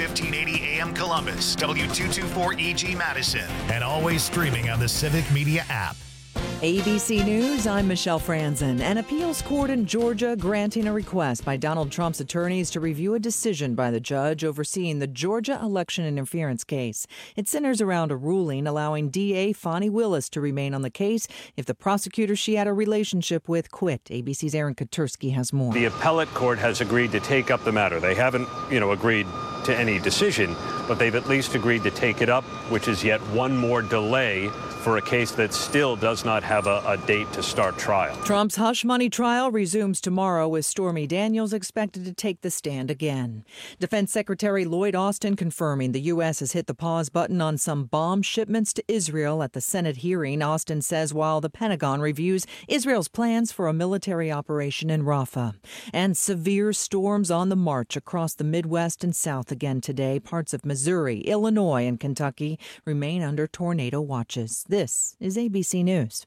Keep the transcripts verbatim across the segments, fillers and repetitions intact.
fifteen eighty A M Columbus, W two twenty-four E G Madison, and always streaming on the Civic Media app. A B C News, I'm Michelle Franzen. An appeals court in Georgia granting a request by Donald Trump's attorneys to review a decision by the judge overseeing the Georgia election interference case. It centers around a ruling allowing D A Fani Willis to remain on the case if the prosecutor she had a relationship with quit. A B C's Aaron Katursky has more. The appellate court has agreed to take up the matter. They haven't, you know, agreed to any decision, but they've at least agreed to take it up, which is yet one more delay for a case that still does not have a, a date to start trial. Trump's hush money trial resumes tomorrow with Stormy Daniels expected to take the stand again. Defense Secretary Lloyd Austin confirming the U S has hit the pause button on some bomb shipments to Israel at the Senate hearing. Austin says while the Pentagon reviews Israel's plans for a military operation in Rafah. And severe storms on the march across the Midwest and South again today. Parts of Missouri, Illinois, and Kentucky remain under tornado watches. This is A B C News.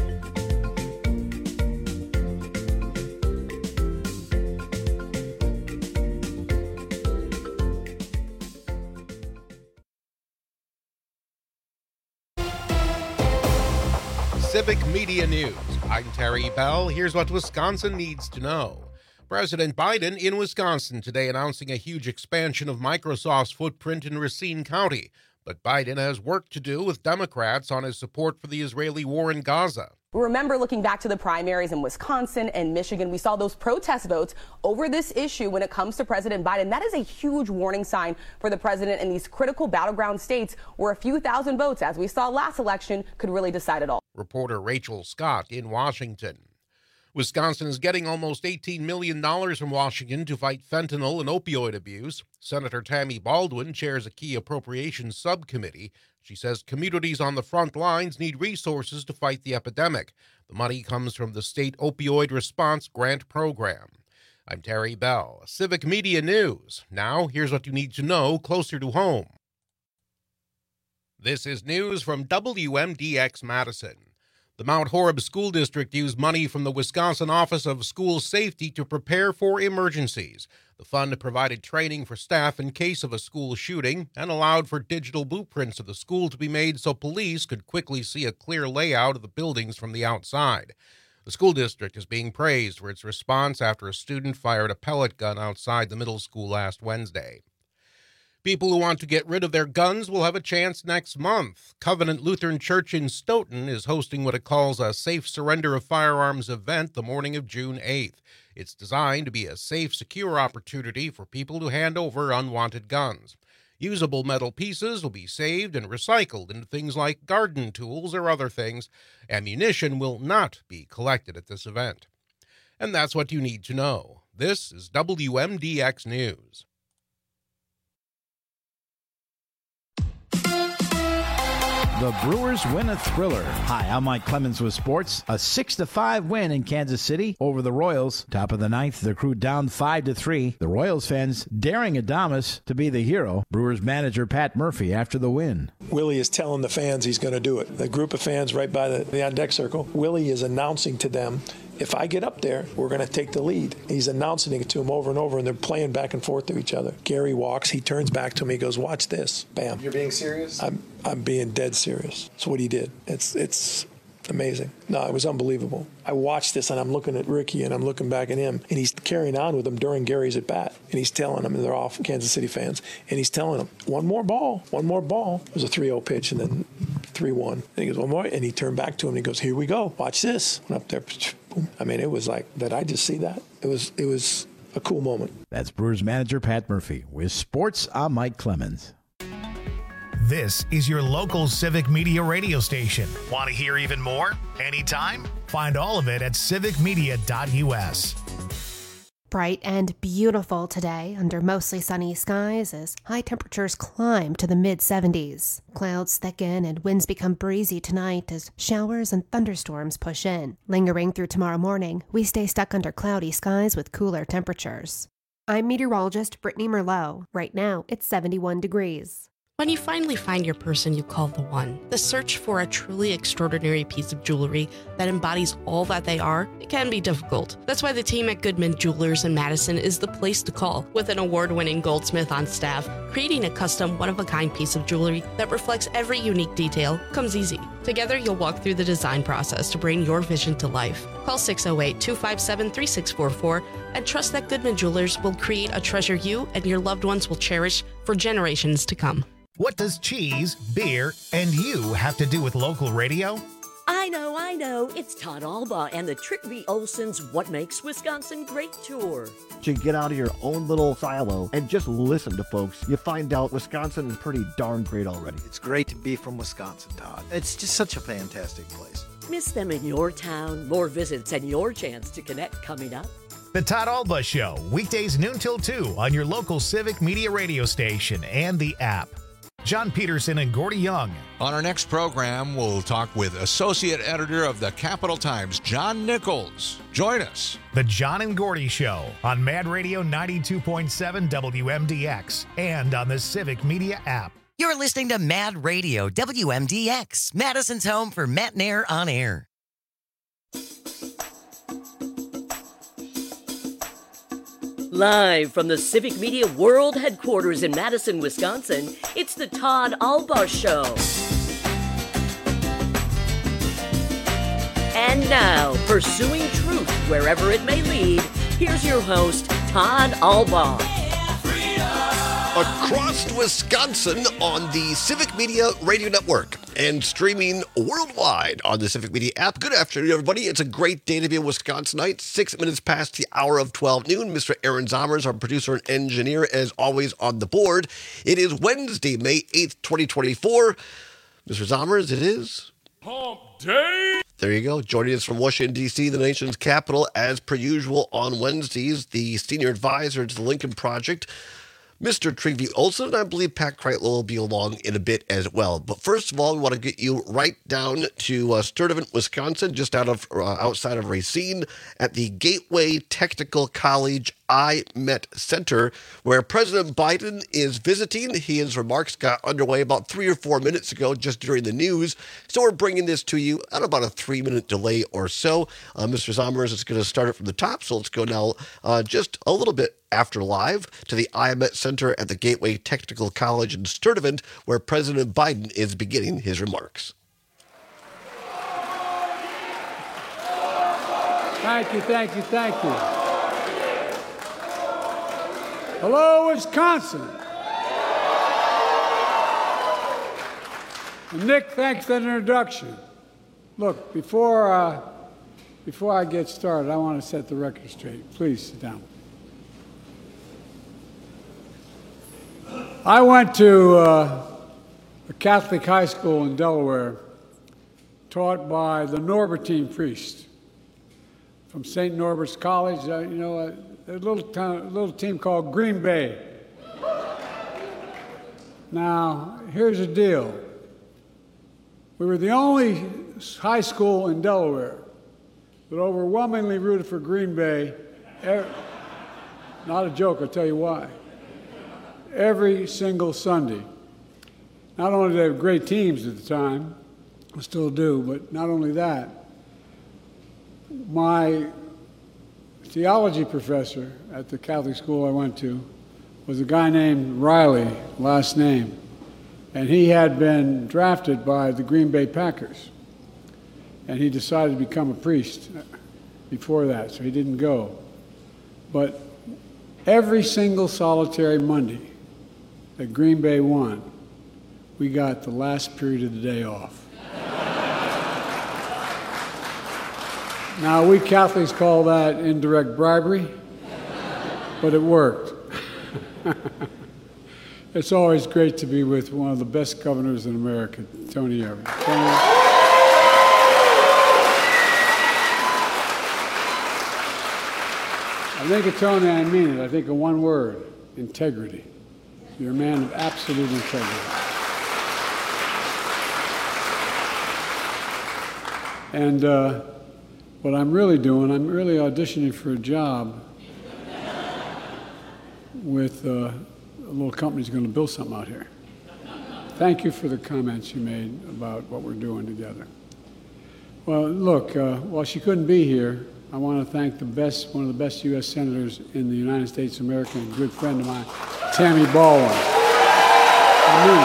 Civic Media News. I'm Terry Bell. Here's what Wisconsin needs to know. President Biden in Wisconsin today announcing a huge expansion of Microsoft's footprint in Racine County. But Biden has work to do with Democrats on his support for the Israeli war in Gaza. Remember, looking back to the primaries in Wisconsin and Michigan, we saw those protest votes over this issue when it comes to President Biden. That is a huge warning sign for the president in these critical battleground states where a few thousand votes, as we saw last election, could really decide it all. Reporter Rachel Scott in Washington. Wisconsin is getting almost eighteen million dollars from Washington to fight fentanyl and opioid abuse. Senator Tammy Baldwin chairs a key appropriations subcommittee. She says communities on the front lines need resources to fight the epidemic. The money comes from the State Opioid Response Grant Program. I'm Terry Bell, Civic Media News. Now, here's what you need to know closer to home. This is news from W M D X Madison. The Mount Horeb School District used money from the Wisconsin Office of School Safety to prepare for emergencies. The fund provided training for staff in case of a school shooting and allowed for digital blueprints of the school to be made so police could quickly see a clear layout of the buildings from the outside. The school district is being praised for its response after a student fired a pellet gun outside the middle school last Wednesday. People who want to get rid of their guns will have a chance next month. Covenant Lutheran Church in Stoughton is hosting what it calls a Safe Surrender of Firearms event the morning of June eighth. It's designed to be a safe, secure opportunity for people to hand over unwanted guns. Usable metal pieces will be saved and recycled into things like garden tools or other things. Ammunition will not be collected at this event. And that's what you need to know. This is W M D X News. The Brewers win a thriller. Hi, I'm Mike Clemens with sports. A six to five win in Kansas City over the Royals. Top of the ninth, the Crew down five to three. The Royals fans daring Adames to be the hero. Brewers manager Pat Murphy after the win. Willie is telling the fans he's going to do it. The group of fans right by the, the on-deck circle, Willie is announcing to them, if I get up there, we're going to take the lead. He's announcing it to him over and over, and they're playing back and forth to each other. Gary walks. He turns back to me. He goes, watch this. Bam. You're being serious? I'm I'm being dead serious. That's what he did. It's it's amazing. No, it was unbelievable. I watched this, and I'm looking at Ricky, and I'm looking back at him, and he's carrying on with them during Gary's at-bat. And he's telling them, and they're all Kansas City fans, and he's telling them, one more ball, one more ball. It was a three oh pitch, and then three one. And he goes, one more, and he turned back to him, and he goes, here we go. Watch this. Went up there. Boom. I mean, it was like, did I just see that? It was, it was a cool moment. That's Brewers manager Pat Murphy. With sports, I'm Mike Clemens. This is your local Civic Media radio station. Want to hear even more? Anytime? Find all of it at civic media dot u s. Bright and beautiful today under mostly sunny skies as high temperatures climb to the mid seventies. Clouds thicken and winds become breezy tonight as showers and thunderstorms push in. Lingering through tomorrow morning, we stay stuck under cloudy skies with cooler temperatures. I'm meteorologist Brittany Merlot. Right now, it's seventy-one degrees. When you finally find your person you call the one, the search for a truly extraordinary piece of jewelry that embodies all that they are, it can be difficult. That's why the team at Goodman Jewelers in Madison is the place to call. With an award-winning goldsmith on staff, creating a custom, one-of-a-kind piece of jewelry that reflects every unique detail comes easy. Together, you'll walk through the design process to bring your vision to life. Call six oh eight, two five seven, three six four four and trust that Goodman Jewelers will create a treasure you and your loved ones will cherish for generations to come. What does cheese, beer, and you have to do with local radio? I know, I know. It's Todd Albaugh and the Trick V. Olson's What Makes Wisconsin Great tour. To get out of your own little silo and just listen to folks, you find out Wisconsin is pretty darn great already. It's great to be from Wisconsin, Todd. It's just such a fantastic place. Miss them in your town? More visits and your chance to connect coming up. The Todd Albaugh Show, weekdays noon till two on your local Civic Media radio station and the app. John Peterson and Gordy Young. On our next program, we'll talk with Associate Editor of the Capital Times, John Nichols. Join us. The John and Gordy Show on Mad Radio ninety-two point seven W M D X and on the Civic Media app. You're listening to Mad Radio W M D X, Madison's home for Matt Nair on air. Live from the Civic Media World Headquarters in Madison, Wisconsin, it's the Todd Albaugh Show. And now, pursuing truth wherever it may lead, here's your host, Todd Albaugh. Across Wisconsin on the Civic Media Radio Network and streaming worldwide on the Civic Media app. Good afternoon, everybody. It's a great day to be a Wisconsinite. Six minutes past the hour of twelve noon. Mister Aaron Zommers, our producer and engineer, as always on the board. It is Wednesday, May eighth, twenty twenty-four. Mister Zommers, it is Hump Day. There you go. Joining us from Washington, D C, the nation's capital, as per usual on Wednesdays, the senior advisor to the Lincoln Project, Mister Trick V. Olson, and I believe Pat Kreitler will be along in a bit as well. But first of all, we want to get you right down to uh, Sturtevant, Wisconsin, just out of uh, outside of Racine, at the Gateway Technical College I MET Center, where President Biden is visiting. His remarks got underway about three or four minutes ago, just during the news. So we're bringing this to you at about a three-minute delay or so. Uh, Mister Zommers is going to start it from the top, so let's go now uh, just a little bit after live to the I MET Center at the Gateway Technical College in Sturtevant, where President Biden is beginning his remarks. Thank you, thank you, thank you. Hello, Wisconsin. And Nick, thanks for that introduction. Look, before, uh, before I get started, I want to set the record straight. Please sit down. I went to uh, a Catholic high school in Delaware taught by the Norbertine priest from Saint Norbert's College. Uh, you know, a, a little, town, a little team called Green Bay. Now, here's the deal. We were the only high school in Delaware that overwhelmingly rooted for Green Bay. Not a joke, I'll tell you why. Every single Sunday. Not only did they have great teams at the time, I still do, but not only that, my theology professor at the Catholic school I went to was a guy named Riley, last name, and he had been drafted by the Green Bay Packers, and he decided to become a priest before that, so he didn't go. But every single solitary Monday that Green Bay won, we got the last period of the day off. Now, we Catholics call that indirect bribery, but it worked. It's always great to be with one of the best governors in America, Tony Evers. Tony, I think of Tony, I mean it. I think of one word, integrity. You're a man of absolute integrity. And uh, what I'm really doing, I'm really auditioning for a job with uh, a little company that's going to build something out here. thank you for the comments you made about what we're doing together. Well, look, uh, while she couldn't be here, I want to thank the best, one of the best U S senators in the United States of America, and a good friend of mine, Tammy Baldwin. I mean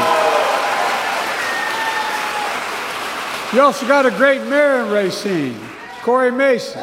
it. You also got a great mayor in Racine, Corey Mason.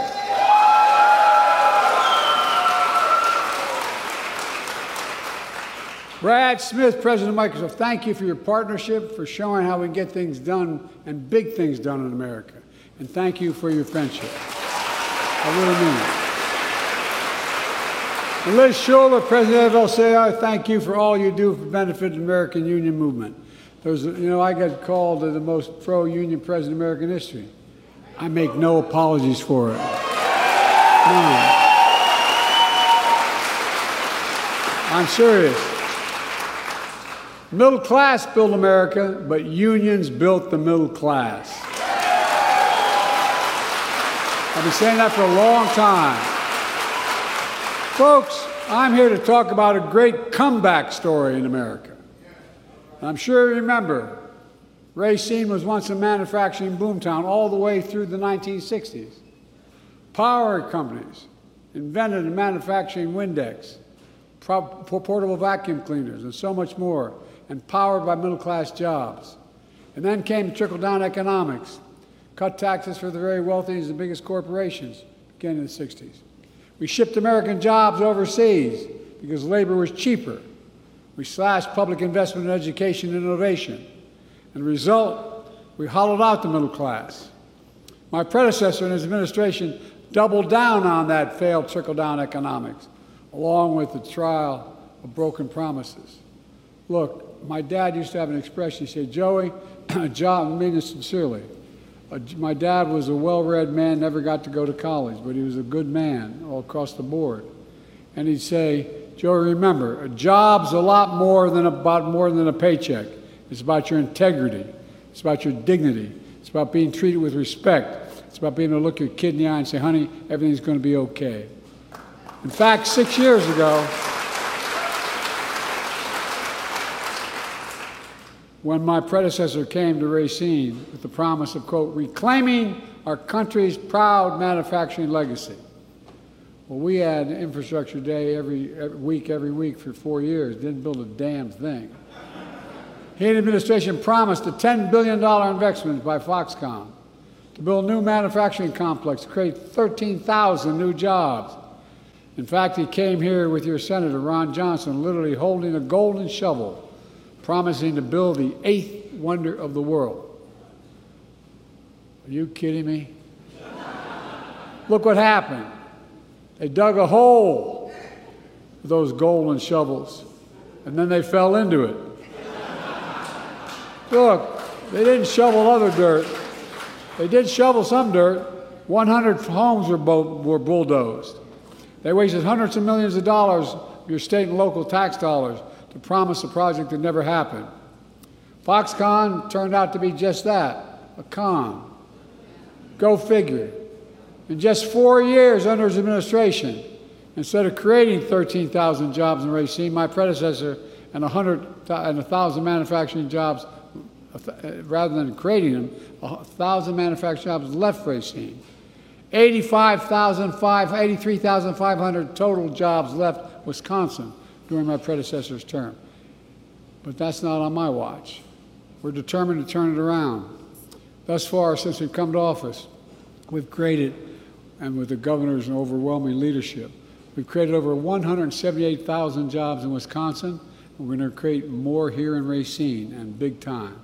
Brad Smith, President of Microsoft, thank you for your partnership, for showing how we can get things done and big things done in America. And thank you for your friendship. I really mean it. And Liz Schuller, President of L C I, thank you for all you do for the benefit of the American Union movement. There's, you know, I got called the most pro-union president in American history. I make no apologies for it. None. I'm serious. Middle class built America, but unions built the middle class. I've been saying that for a long time. Folks, I'm here to talk about a great comeback story in America. I'm sure you remember, Racine was once a manufacturing boomtown all the way through the nineteen sixties. Power companies invented and manufacturing Windex, portable vacuum cleaners, and so much more, and powered by middle-class jobs. And then came trickle-down economics, cut taxes for the very wealthy and the biggest corporations, beginning in the sixties. We shipped American jobs overseas because labor was cheaper. We slashed public investment in education and innovation. And the result, we hollowed out the middle class. My predecessor and his administration doubled down on that failed trickle-down economics, along with the trial of broken promises. Look, my dad used to have an expression. He said, Joey, a job, I mean this sincerely, uh, my dad was a well-read man, never got to go to college, but he was a good man all across the board. And he'd say, Joey, remember, a job's a lot more than about more than a paycheck. It's about your integrity. It's about your dignity. It's about being treated with respect. It's about being able to look your kid in the eye and say, honey, everything's going to be okay. In fact, six years ago, when my predecessor came to Racine with the promise of, quote, reclaiming our country's proud manufacturing legacy. Well, we had infrastructure day every, every week, every week for four years, didn't build a damn thing. He and the administration promised a ten billion dollars investment by Foxconn to build a new manufacturing complex, to create thirteen thousand new jobs. In fact, he came here with your Senator, Ron Johnson, literally holding a golden shovel, promising to build the eighth wonder of the world. Are you kidding me? Look what happened. They dug a hole with those golden shovels, and then they fell into it. Look, they didn't shovel other dirt. They did shovel some dirt. one hundred homes were, were bulldozed. They wasted hundreds of millions of dollars of your state and local tax dollars to promise a project that never happened. Foxconn turned out to be just that, a con. Go figure. In just four years under his administration, instead of creating thirteen thousand jobs in Racine, my predecessor and one thousand manufacturing jobs, rather than creating them, one thousand manufacturing jobs left Racine. eighty-five thousand five, eighty-three thousand five hundred total jobs left Wisconsin during my predecessor's term. But that's not on my watch. We're determined to turn it around. Thus far, since we've come to office, we've created, and with the governor's overwhelming leadership, we've created over one hundred seventy-eight thousand jobs in Wisconsin, and we're going to create more here in Racine, and big time.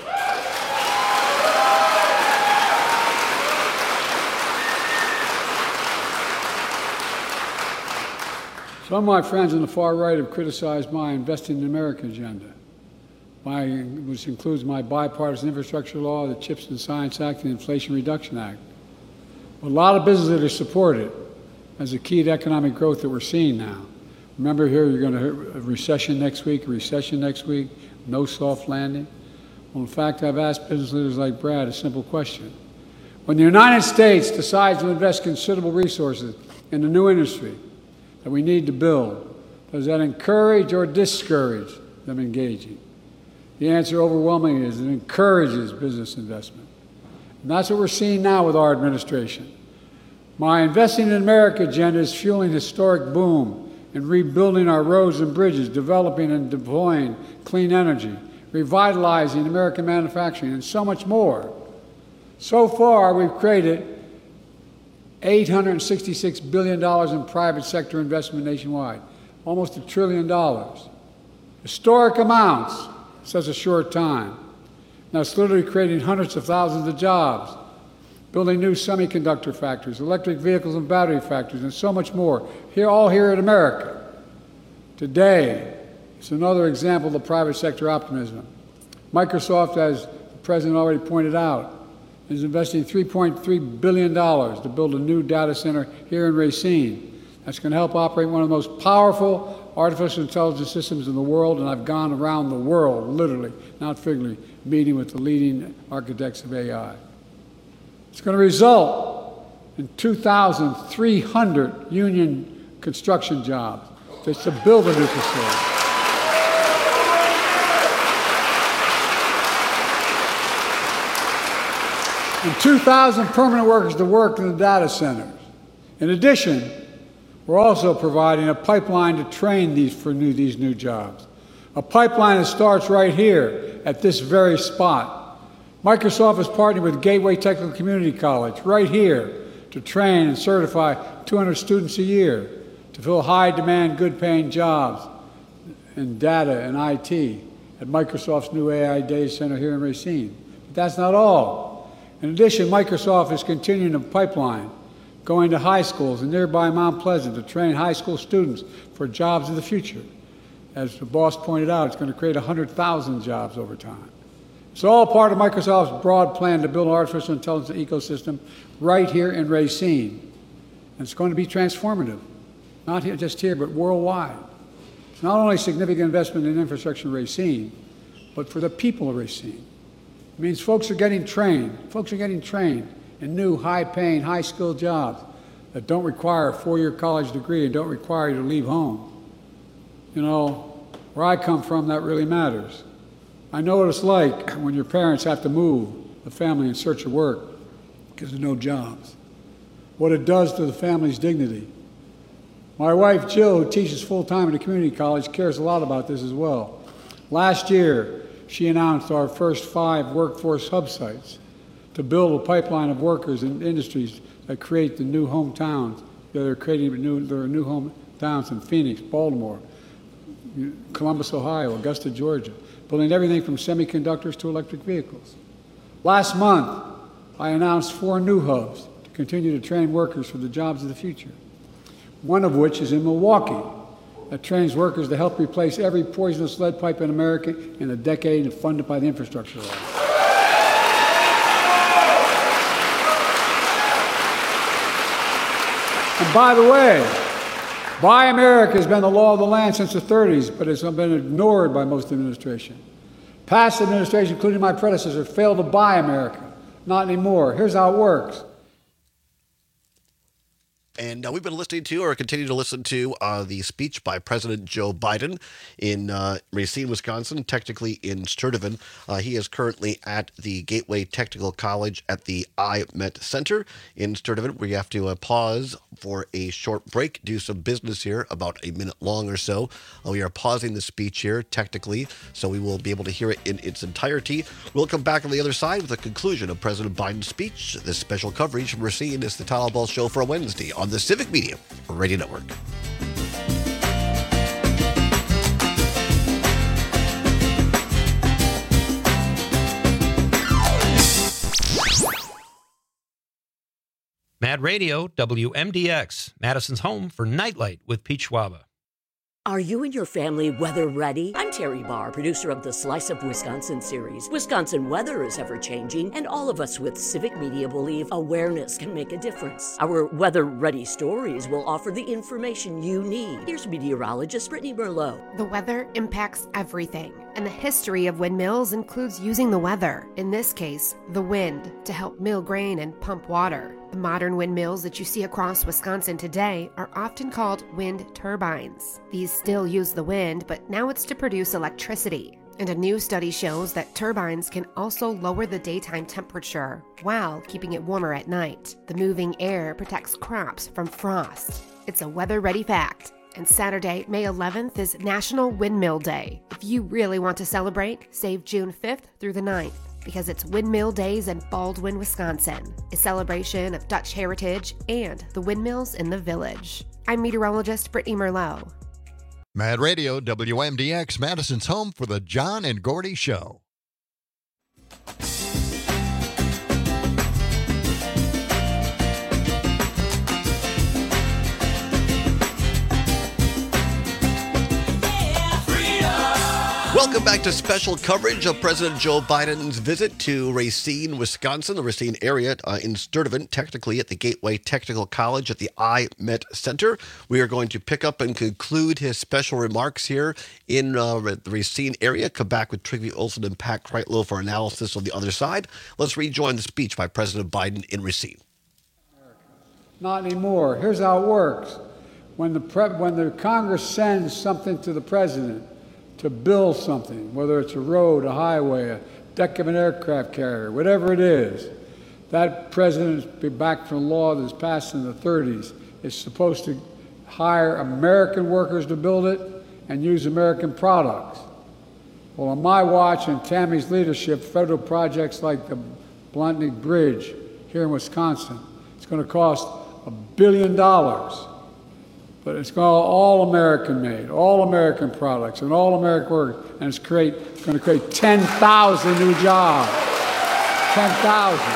Some of my friends on the far right have criticized my Investing in America agenda, my, which includes my bipartisan infrastructure law, the CHIPS and Science Act, and the Inflation Reduction Act. A lot of businesses that support it as a key to economic growth that we're seeing now. Remember here, you're going to have a recession next week, a recession next week, no soft landing. Well, in fact, I've asked business leaders like Brad a simple question. When the United States decides to invest considerable resources in a new industry that we need to build, does that encourage or discourage them engaging? The answer overwhelmingly is it encourages business investment. And that's what we're seeing now with our administration. My Investing in America agenda is fueling historic boom in rebuilding our roads and bridges, developing and deploying clean energy, revitalizing American manufacturing, and so much more. So far, we've created eight hundred sixty-six billion dollars in private sector investment nationwide, almost a trillion dollars. Historic amounts in such a short time. Now, it's literally creating hundreds of thousands of jobs, building new semiconductor factories, electric vehicles and battery factories, and so much more, here, all here in America. Today, it's another example of the private sector optimism. Microsoft, as the President already pointed out, is investing three point three billion dollars to build a new data center here in Racine. That's going to help operate one of the most powerful artificial intelligence systems in the world, and I've gone around the world, literally, not figuratively, meeting with the leading architects of A I. It's going to result in two thousand three hundred union construction jobs just to build a new facility. And two thousand permanent workers to work in the data centers. In addition, we're also providing a pipeline to train these for new, these new jobs. A pipeline that starts right here at this very spot. Microsoft is partnering with Gateway Technical Community College right here to train and certify two hundred students a year to fill high-demand, good-paying jobs in data and I T at Microsoft's new A I data center here in Racine. But that's not all. In addition, Microsoft is continuing a pipeline going to high schools in nearby Mount Pleasant to train high school students for jobs of the future. As the boss pointed out, it's going to create one hundred thousand jobs over time. It's all part of Microsoft's broad plan to build an artificial intelligence ecosystem right here in Racine. And it's going to be transformative, not here, just here, but worldwide. It's not only significant investment in infrastructure in Racine, but for the people of Racine. It means folks are getting trained. Folks are getting trained in new, high-paying, high-skilled jobs that don't require a four-year college degree and don't require you to leave home. You know, where I come from, that really matters. I know what it's like when your parents have to move the family in search of work because there's no jobs. What it does to the family's dignity. My wife, Jill, who teaches full-time at a community college, cares a lot about this as well. Last year, she announced our first five workforce hub sites to build a pipeline of workers and industries that create the new hometowns. They're creating new, there are new hometowns in Phoenix, Baltimore, Columbus, Ohio, Augusta, Georgia, building everything from semiconductors to electric vehicles. Last month, I announced four new hubs to continue to train workers for the jobs of the future, one of which is in Milwaukee, that trains workers to help replace every poisonous lead pipe in America in a decade and funded by the infrastructure law. And by the way, Buy America has been the law of the land since the thirties, but it's been ignored by most of the administration. Past administration, including my predecessor, failed to buy America. Not anymore. Here's how it works. And uh, we've been listening to, or continue to listen to, uh, the speech by President Joe Biden in uh, Racine, Wisconsin, technically in Sturtevant. Uh, he is currently at the Gateway Technical College at the I Met Center in Sturtevant. We have to uh, pause for a short break, do some business here, about a minute long or so. Uh, we are pausing the speech here, technically, so we will be able to hear it in its entirety. We'll come back on the other side with a conclusion of President Biden's speech. This special coverage from Racine is the Todd Ball Show for a Wednesday on the Civic Media Radio Network. Mad Radio, W M D X, Madison's home for Nightlight with Pete Schwaba. Are you and your family weather ready? I'm Terry Barr, producer of the Slice of Wisconsin series. Wisconsin weather is ever-changing, and all of us with Civic Media believe awareness can make a difference. Our weather-ready stories will offer the information you need. Here's meteorologist Brittany Merlot. The weather impacts everything, and the history of windmills includes using the weather, in this case, the wind, to help mill grain and pump water. The modern windmills that you see across Wisconsin today are often called wind turbines. These still use the wind, but now it's to produce electricity. And a new study shows that turbines can also lower the daytime temperature while keeping it warmer at night. The moving air protects crops from frost. It's a weather-ready fact. And Saturday, May eleventh, is National Windmill Day. If you really want to celebrate, save June fifth through the ninth, because it's Windmill Days in Baldwin, Wisconsin, a celebration of Dutch heritage and the windmills in the village. I'm meteorologist Brittany Merlot. Mad Radio, W M D X, Madison's home for the John and Gordy Show. Welcome back to special coverage of President Joe Biden's visit to Racine, Wisconsin, the Racine area uh, in Sturtevant, technically at the Gateway Technical College at the I MET Center. We are going to pick up and conclude his special remarks here in uh, the Racine area. Come back with Trygve Olsen and Pat Kreitlow for analysis on the other side. Let's rejoin the speech by President Biden in Racine. Not anymore. Here's how it works. When the, pre- when the Congress sends something to the president, to build something, whether it's a road, a highway, a deck of an aircraft carrier, whatever it is, that president, back from law that was passed in the thirties, is supposed to hire American workers to build it and use American products. Well, on my watch and Tammy's leadership, federal projects like the Bluntney Bridge here in Wisconsin, it's going to cost a billion dollars. But it's all American made, all American products, and all American workers, and it's create, going to create ten thousand new jobs. ten thousand.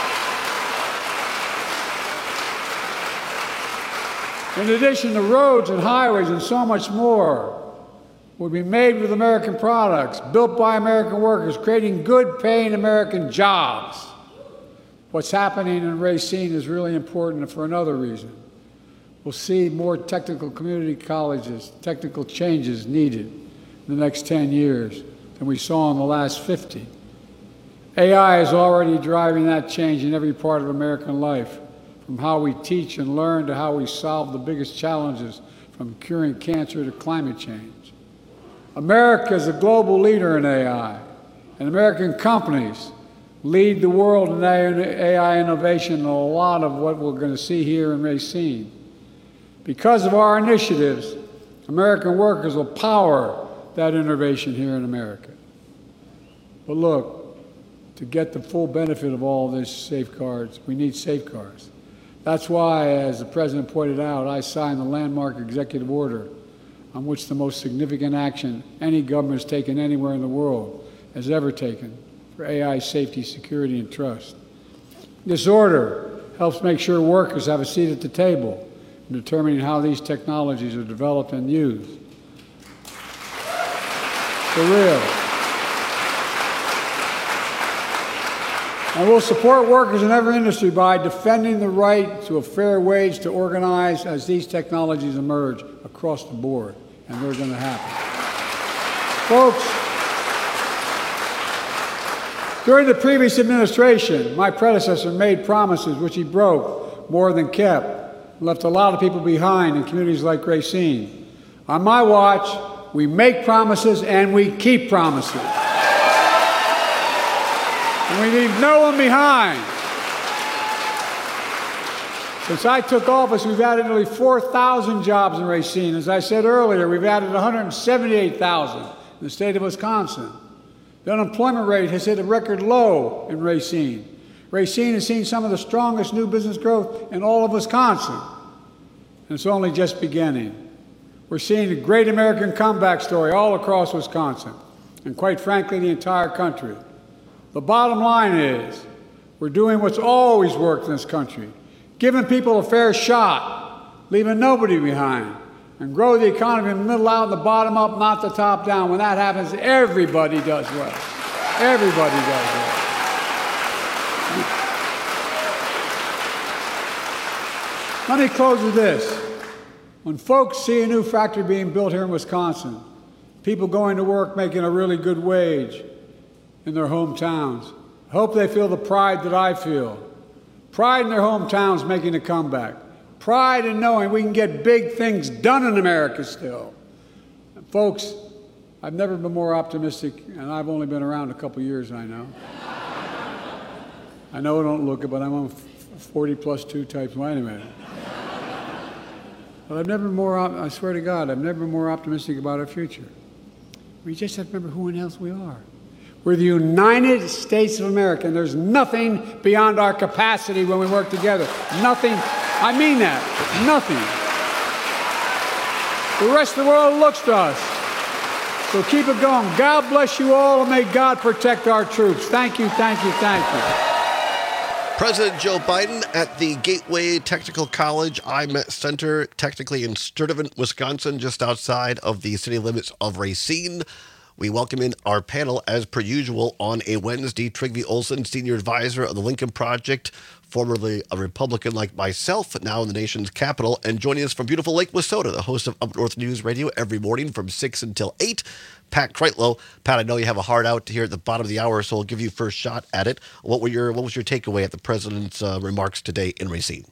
In addition to roads and highways and so much more, will be made with American products, built by American workers, creating good paying American jobs. What's happening in Racine is really important for another reason. We'll see more technical community colleges, technical changes needed in the next ten years than we saw in the last fifty. A I is already driving that change in every part of American life, from how we teach and learn to how we solve the biggest challenges, from curing cancer to climate change. America is a global leader in A I, and American companies lead the world in A I innovation and a lot of what we're going to see here in Racine. Because of our initiatives, American workers will power that innovation here in America. But look, to get the full benefit of all these safeguards, we need safeguards. That's why, as the President pointed out, I signed the landmark executive order on which the most significant action any government has taken anywhere in the world has ever taken for A I safety, security, and trust. This order helps make sure workers have a seat at the table in determining how these technologies are developed and used. For real. And we'll support workers in every industry by defending the right to a fair wage to organize as these technologies emerge across the board, and they're going to happen. Folks, during the previous administration, my predecessor made promises which he broke more than kept, left a lot of people behind in communities like Racine. On my watch, we make promises and we keep promises. And we leave no one behind. Since I took office, we've added nearly four thousand jobs in Racine. As I said earlier, we've added one hundred seventy-eight thousand in the state of Wisconsin. The unemployment rate has hit a record low in Racine. Racine has seen some of the strongest new business growth in all of Wisconsin. And it's only just beginning. We're seeing a great American comeback story all across Wisconsin, and quite frankly, the entire country. The bottom line is, we're doing what's always worked in this country, giving people a fair shot, leaving nobody behind, and grow the economy in the middle out and the bottom up, not the top down. When that happens, everybody does well. Everybody does well. Let me close with this. When folks see a new factory being built here in Wisconsin, people going to work making a really good wage in their hometowns, I hope they feel the pride that I feel. Pride in their hometowns making a comeback. Pride in knowing we can get big things done in America still. And folks, I've never been more optimistic, and I've only been around a couple years, I know. I know I don't look it, but I'm on forty plus two types. Wait a minute. But I've never been more, op- I swear to God, I've never been more optimistic about our future. We just have to remember who and else we are. We're the United States of America, and there's nothing beyond our capacity when we work together. Nothing. I mean that. Nothing. The rest of the world looks to us. So keep it going. God bless you all, and may God protect our troops. Thank you, thank you, thank you. President Joe Biden at the Gateway Technical College I M E T Center, technically in Sturtevant, Wisconsin, just outside of the city limits of Racine. We welcome in our panel, as per usual, on a Wednesday. Trygve Olsen, Senior Advisor of the Lincoln Project, formerly a Republican like myself, now in the nation's capital, and joining us from beautiful Lake Wissota, the host of Up North News Radio every morning from six until eight, Pat Kreitlow. Pat, I know you have a hard out here at the bottom of the hour, so I'll give you first shot at it. What were your What was your takeaway at the president's uh, remarks today in Racine?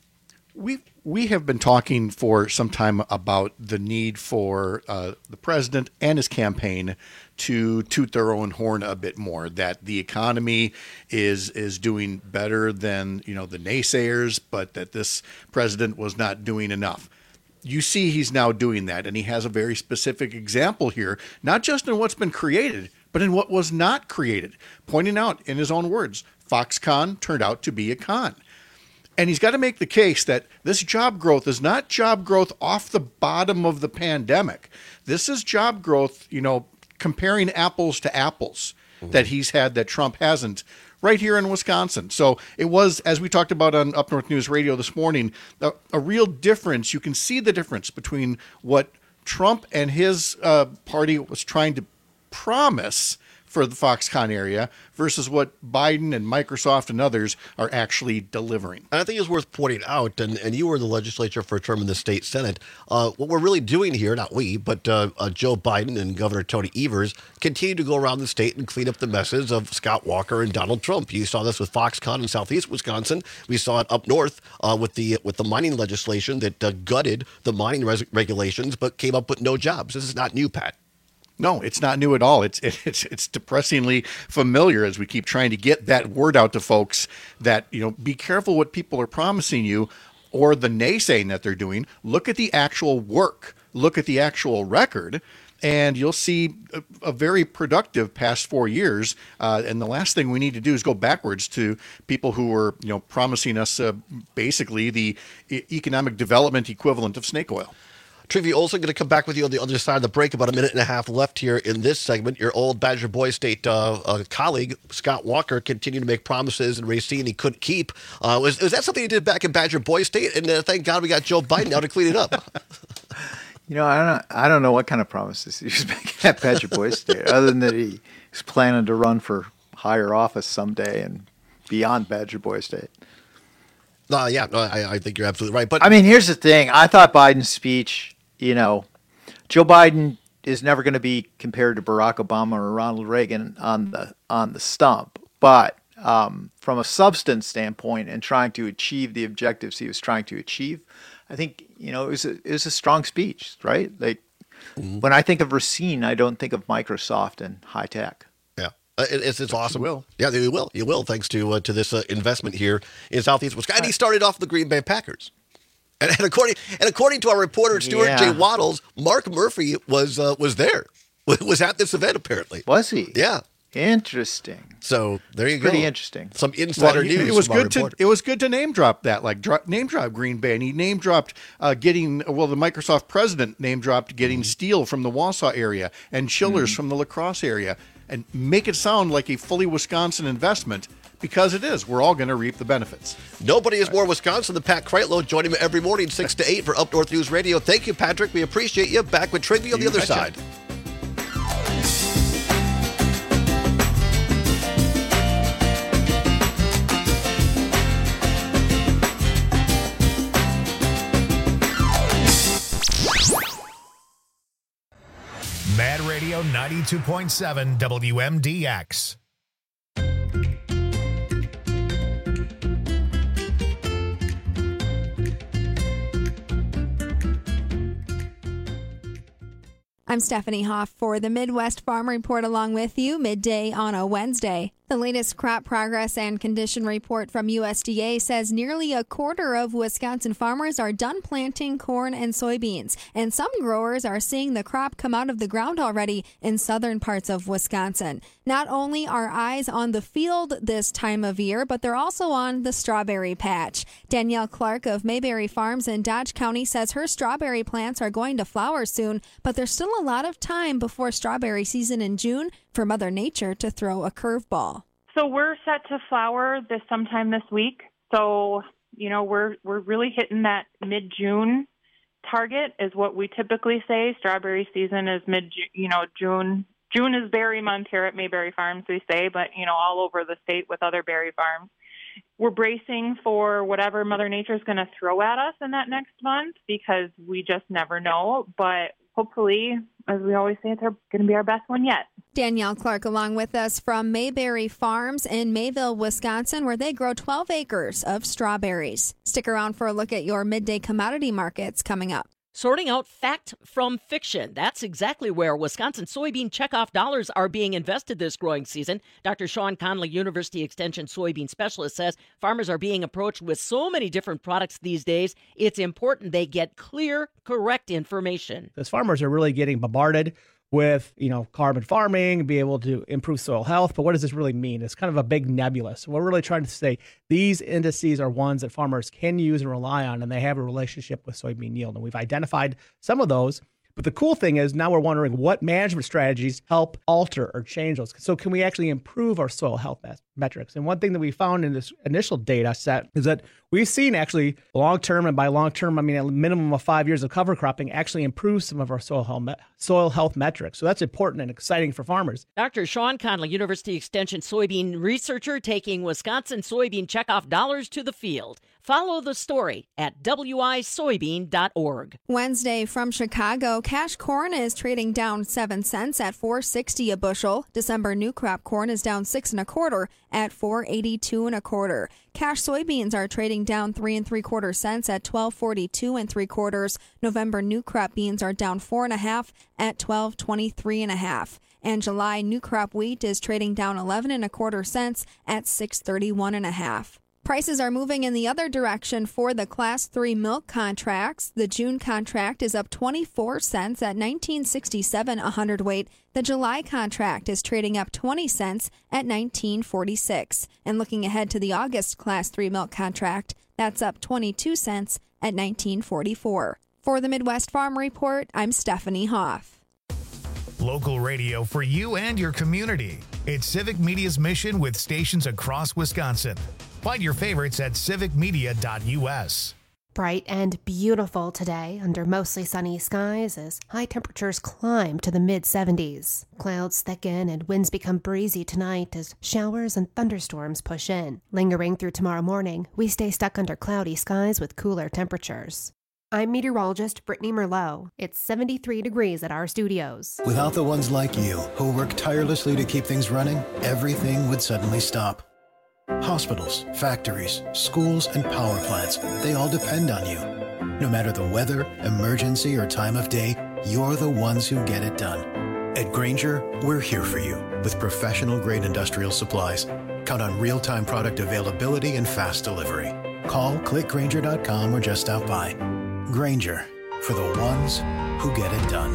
We we have been talking for some time about the need for uh, the president and his campaign to toot their own horn a bit more. That the economy is is doing better than you know the naysayers, but that this president was not doing enough. You see, he's now doing that, and he has a very specific example here, not just in what's been created, but in what was not created. Pointing out, in his own words, Foxconn turned out to be a con. And he's got to make the case that this job growth is not job growth off the bottom of the pandemic. This is job growth, you know, comparing apples to apples mm-hmm. that he's had that Trump hasn't right here in Wisconsin. So it was, as we talked about on Up North News Radio this morning, a, a real difference. You can see the difference between what Trump and his uh, party was trying to promise for the Foxconn area versus what Biden and Microsoft and others are actually delivering. And I think it's worth pointing out, and, and you were in the legislature for a term in the state Senate, uh, what we're really doing here, not we, but uh, uh, Joe Biden and Governor Tony Evers continue to go around the state and clean up the messes of Scott Walker and Donald Trump. You saw this with Foxconn in southeast Wisconsin. We saw it up north uh, with the with the mining legislation that uh, gutted the mining res- regulations but came up with no jobs. This is not new, Pat. No, it's not new at all. It's it's it's depressingly familiar as we keep trying to get that word out to folks that, you know, be careful what people are promising you or the naysaying that they're doing. Look at the actual work. Look at the actual record, and you'll see a, a very productive past four years. Uh, and the last thing we need to do is go backwards to people who were, you know, promising us uh, basically the e- economic development equivalent of snake oil. Trygve Olsen, going to come back with you on the other side of the break. About a minute and a half left here in this segment. Your old Badger Boy State uh, uh, colleague, Scott Walker, continued to make promises in Racine he couldn't keep. Uh, was, was that something he did back in Badger Boy State? And uh, thank God we got Joe Biden now to clean it up. You know, I don't, I don't know what kind of promises he was making at Badger Boy State, other than that he was planning to run for higher office someday and beyond Badger Boy State. Uh, yeah, no, I, I think you're absolutely right. But I mean, here's the thing. I thought Biden's speech, you know, Joe Biden is never going to be compared to Barack Obama or Ronald Reagan on the on the stump. But um, from a substance standpoint and trying to achieve the objectives he was trying to achieve, I think, you know, it was a, it was a strong speech, right? Like mm-hmm. when I think of Racine, I don't think of Microsoft and high tech. Yeah, uh, it, it's it's awesome. You will. Yeah, you will. You will, thanks to uh, to this uh, investment here in Southeast Wisconsin. And he started off the Green Bay Packers. And, and according and according to our reporter Stuart Yeah. J. Waddles, Mark Murphy was uh, was there, was at this event apparently. Was he? Yeah. Interesting. So there you Pretty go. interesting. Some insider Well, news. It was from our good to reporter. it was good to name drop that, like dro- name drop Green Bay, and he name dropped uh, getting well the Microsoft president name dropped getting Mm-hmm. steel from the Wausau area and chillers mm-hmm. from the La Crosse area, and make it sound like a fully Wisconsin investment. Because it is. We're all going to reap the benefits. Nobody is more Wisconsin than Pat Kreitlow. Join him every morning, six to eight for Up North News Radio. Thank you, Patrick. We appreciate you. Back with Trygve on the You other betcha. side. Mad Radio ninety-two point seven W M D X. I'm Stephanie Hoff for the Midwest Farm Report along with you midday on a Wednesday. The latest crop progress and condition report from U S D A says nearly a quarter of Wisconsin farmers are done planting corn and soybeans, and some growers are seeing the crop come out of the ground already in southern parts of Wisconsin. Not only are eyes on the field this time of year, but they're also on the strawberry patch. Danielle Clark of Mayberry Farms in Dodge County says her strawberry plants are going to flower soon, but there's still a lot of time before strawberry season in June for Mother Nature to throw a curveball. So we're set to flower this sometime this week. So, you know, we're we're really hitting that mid-June target is what we typically say. Strawberry season is mid, you know, June. June is berry month here at Mayberry Farms, we say, but, you know, all over the state with other berry farms. We're bracing for whatever Mother Nature is going to throw at us in that next month because we just never know. But hopefully, as we always say, it's going to be our best one yet. Danielle Clark along with us from Mayberry Farms in Mayville, Wisconsin, where they grow twelve acres of strawberries. Stick around for a look at your midday commodity markets coming up. Sorting out fact from fiction. That's exactly where Wisconsin soybean checkoff dollars are being invested this growing season. Doctor Sean Conley, University Extension soybean specialist, says farmers are being approached with so many different products these days, it's important they get clear, correct information. Because farmers are really getting bombarded with, you know, carbon farming, be able to improve soil health. But what does this really mean? It's kind of a big nebula. So we're really trying to say these indices are ones that farmers can use and rely on, and they have a relationship with soybean yield. And we've identified some of those. But the cool thing is now we're wondering what management strategies help alter or change those. So can we actually improve our soil health metrics? And one thing that we found in this initial data set is that we've seen actually long-term, and by long-term, I mean a minimum of five years of cover cropping, actually improve some of our soil health, soil health metrics. So that's important and exciting for farmers. Doctor Sean Conley, University Extension soybean researcher, taking Wisconsin soybean checkoff dollars to the field. Follow the story at w i soybean dot org. Wednesday from Chicago, cash corn is trading down seven cents at four sixty a bushel. December new crop corn is down six and a quarter at four eighty-two and a quarter. Cash soybeans are trading down three and three quarter cents at twelve forty-two and three quarters. November new crop beans are down four and a half at twelve twenty-three and a half. And July new crop wheat is trading down eleven and a quarter cents at six thirty-one and a half. Prices are moving in the other direction for the Class three milk contracts. The June contract is up twenty-four cents at nineteen sixty-seven a hundredweight. The July contract is trading up twenty cents at nineteen forty-six. And looking ahead to the August Class three milk contract, that's up twenty-two cents at nineteen forty-four. For the Midwest Farm Report, I'm Stephanie Hoff. Local radio for you and your community. It's Civic Media's mission with stations across Wisconsin. Find your favorites at civic media dot u s. Bright and beautiful today under mostly sunny skies as high temperatures climb to the mid seventies. Clouds thicken and winds become breezy tonight as showers and thunderstorms push in. Lingering through tomorrow morning, we stay stuck under cloudy skies with cooler temperatures. I'm meteorologist Brittany Merlot. It's seventy-three degrees at our studios. Without the ones like you who work tirelessly to keep things running, everything would suddenly stop. Hospitals, factories, schools, and power plants, they all depend on you. No matter the weather, emergency, or time of day, you're the ones who get it done. At Grainger, we're here for you with professional-grade industrial supplies. Count on real-time product availability and fast delivery. Call, click Grainger dot com, or just stop by. Grainger, for the ones who get it done.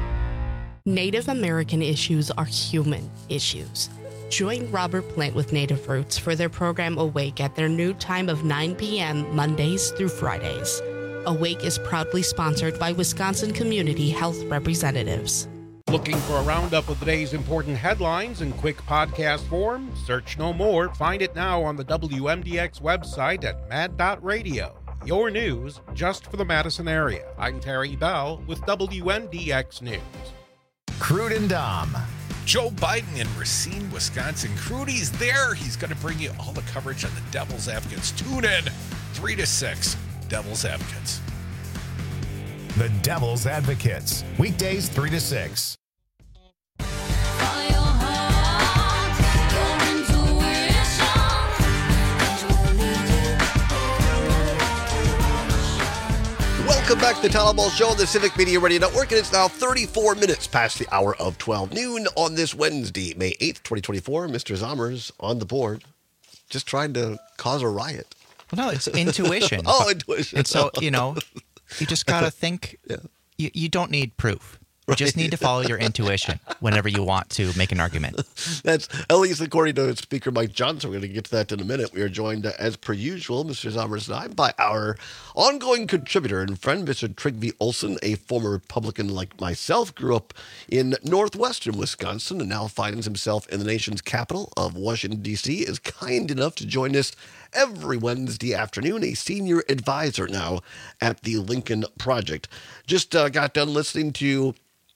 Native American issues are human issues. Join Robert Plant with Native Roots for their program Awake at their new time of nine p.m. Mondays through Fridays. Awake is proudly sponsored by Wisconsin Community Health Representatives. Looking for a roundup of the day's important headlines in quick podcast form? Search no more. Find it now on the W M D X website at mad dot radio. Your news just for the Madison area. I'm Terry Bell with W M D X News. Crude and Dom. Joe Biden in Racine, Wisconsin. Crudy's there. He's going to bring you all the coverage on the Devil's Advocates. Tune in three to six, Devil's Advocates. The Devil's Advocates, weekdays three to six. Welcome back to the Town Hall Show on the Civic Media Radio Network, and it's now thirty-four minutes past the hour of twelve noon on this Wednesday, May eighth, twenty twenty-four. Mister Zommers on the board, just trying to cause a riot. Well, no, it's intuition. oh, intuition. And so, you know, you just got to think, yeah. you, you don't need proof. You right. just need to follow your intuition whenever you want to make an argument. That's at least according to Speaker Mike Johnson. We're going to get to that in a minute. We are joined, uh, as per usual, Mister Zommers and I, by our ongoing contributor and friend, Mister Trygve Olsen, a former Republican like myself, grew up in northwestern Wisconsin and now finds himself in the nation's capital of Washington, D C, is kind enough to join us every Wednesday afternoon, a senior advisor now at the Lincoln Project. Just uh, got done listening to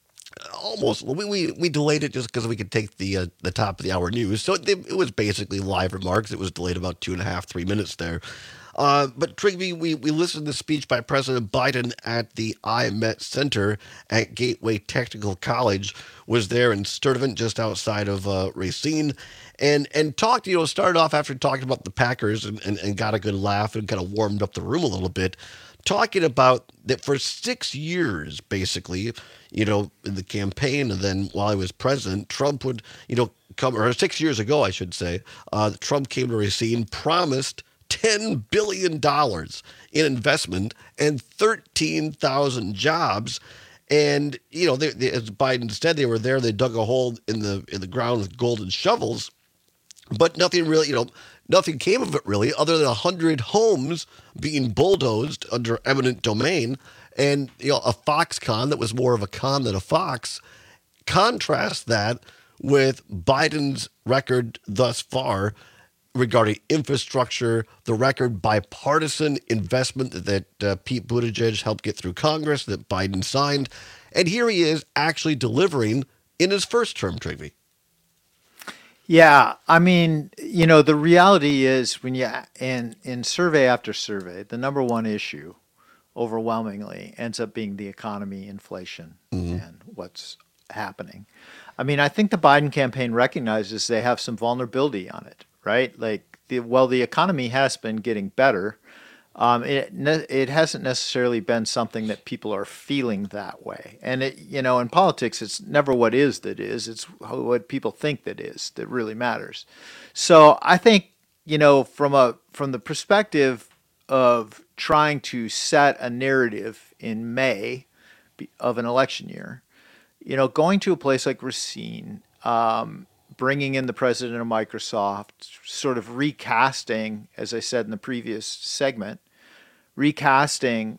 Almost. We, we we delayed it just because we could take the uh, the top of the hour news. So it, it was basically live remarks. It was delayed about two and a half, three minutes there. Uh, but Trygve, we, we listened to the speech by President Biden at the I M E T Center at Gateway Technical College. Was there in Sturtevant, just outside of uh, Racine, and and talked. You know, started off after talking about the Packers and, and, and got a good laugh and kind of warmed up the room a little bit. Talking about that for six years, basically, you know, in the campaign, and then while he was president, Trump would, you know, come, or six years ago, I should say, uh, Trump came to Racine, promised ten billion dollars in investment and thirteen thousand jobs. And, you know, they, they, as Biden said, they were there, they dug a hole in the in the ground with golden shovels, but nothing really, you know, nothing came of it really, other than one hundred homes being bulldozed under eminent domain. And, you know, a Foxconn that was more of a con than a fox. Contrast that with Biden's record thus far regarding infrastructure, the record bipartisan investment that uh, Pete Buttigieg helped get through Congress, that Biden signed. And here he is actually delivering in his first term, Trygve. Yeah, I mean, you know, the reality is when you, in, in survey after survey, the number one issue overwhelmingly ends up being the economy, inflation, mm-hmm. and what's happening. I mean, I think the Biden campaign recognizes they have some vulnerability on it, right? Like, the, well, the economy has been getting better. Um, it it hasn't necessarily been something that people are feeling that way. And, it, you know, in politics, it's never what is that is. It's what people think that is that really matters. So I think, you know, from a from the perspective of trying to set a narrative in May of an election year, you know, going to a place like Racine, um, bringing in the president of Microsoft, sort of recasting, as I said in the previous segment, recasting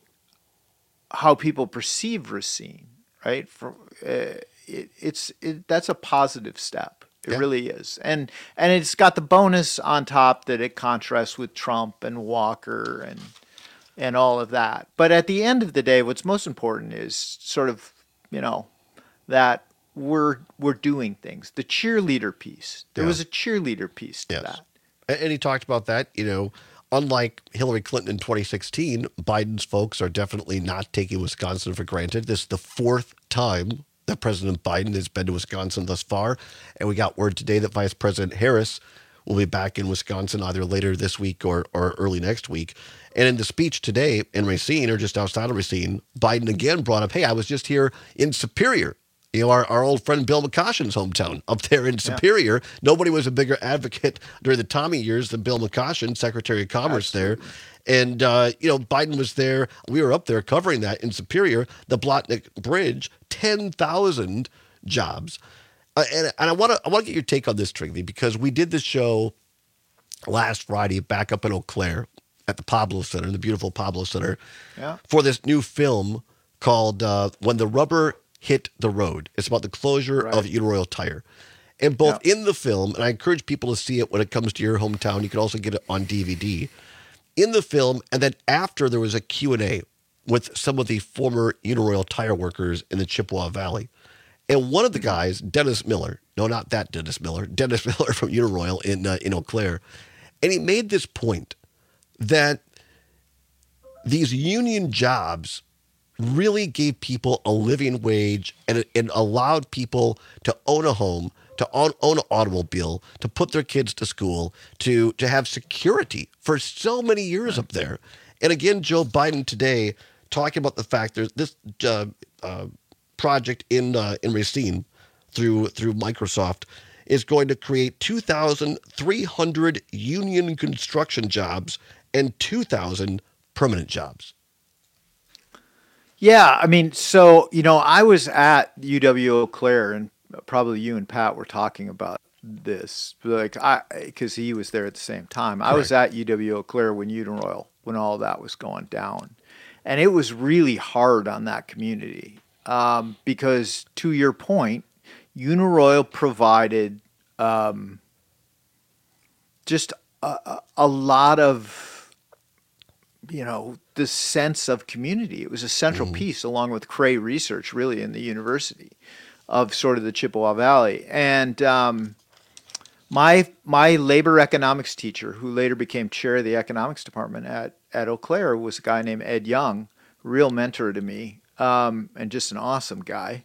how people perceive Racine, right? For, uh, it, it's it, that's a positive step. It yeah. really is. And and it's got the bonus on top that it contrasts with Trump and Walker and and all of that. But at the end of the day, what's most important is sort of, you know, that we're we're doing things. The cheerleader piece. There yeah. was a cheerleader piece to yes. that. And he talked about that, you know, unlike Hillary Clinton in twenty sixteen, Biden's folks are definitely not taking Wisconsin for granted. This is the fourth time that President Biden has been to Wisconsin thus far. And we got word today that Vice President Harris will be back in Wisconsin either later this week or, or early next week. And in the speech today in Racine, or just outside of Racine, Biden again brought up, hey, I was just here in Superior. You know, our, our old friend Bill McCoshen's hometown up there in Superior. Yeah. Nobody was a bigger advocate during the Tommy years than Bill McCoshen, Secretary of Commerce Absolutely. there. And, uh, you know, Biden was there. We were up there covering that in Superior, the Blotnick Bridge, ten thousand jobs. Uh, and, and I want to I want to get your take on this, Trygve, because we did this show last Friday back up in Eau Claire at the Pablo Center, the beautiful Pablo Center, yeah. for this new film called uh, When the Rubber Hit the Road. It's about the closure right. of Uniroyal Tire. And both yeah. in the film, and I encourage people to see it when it comes to your hometown. You can also get it on D V D. In the film, and then after, there was a Q and A with some of the former Uniroyal Tire workers in the Chippewa Valley. And one of the guys, Dennis Miller, no, not that Dennis Miller, Dennis Miller from Uniroyal in, uh, in Eau Claire, and he made this point that these union jobs really gave people a living wage and, and allowed people to own a home, to own, own an automobile, to put their kids to school, to, to have security for so many years up there. And again, Joe Biden today talking about the fact there's this uh, uh, project in uh, in Racine through through Microsoft is going to create two thousand three hundred union construction jobs and two thousand permanent jobs. Yeah, I mean, so, you know, I was at U W Eau Claire, and probably you and Pat were talking about this, like, I, because he was there at the same time. I was at U W Eau Claire when Uniroyal, when all that was going down. And it was really hard on that community um, because, to your point, Uniroyal provided um, just a, a lot of, you know, the sense of community. It was a central mm. piece, along with Cray Research, really, in the university, of sort of the Chippewa Valley. And um, my my labor economics teacher, who later became chair of the economics department at, at Eau Claire, was a guy named Ed Young, real mentor to me, um, and just an awesome guy.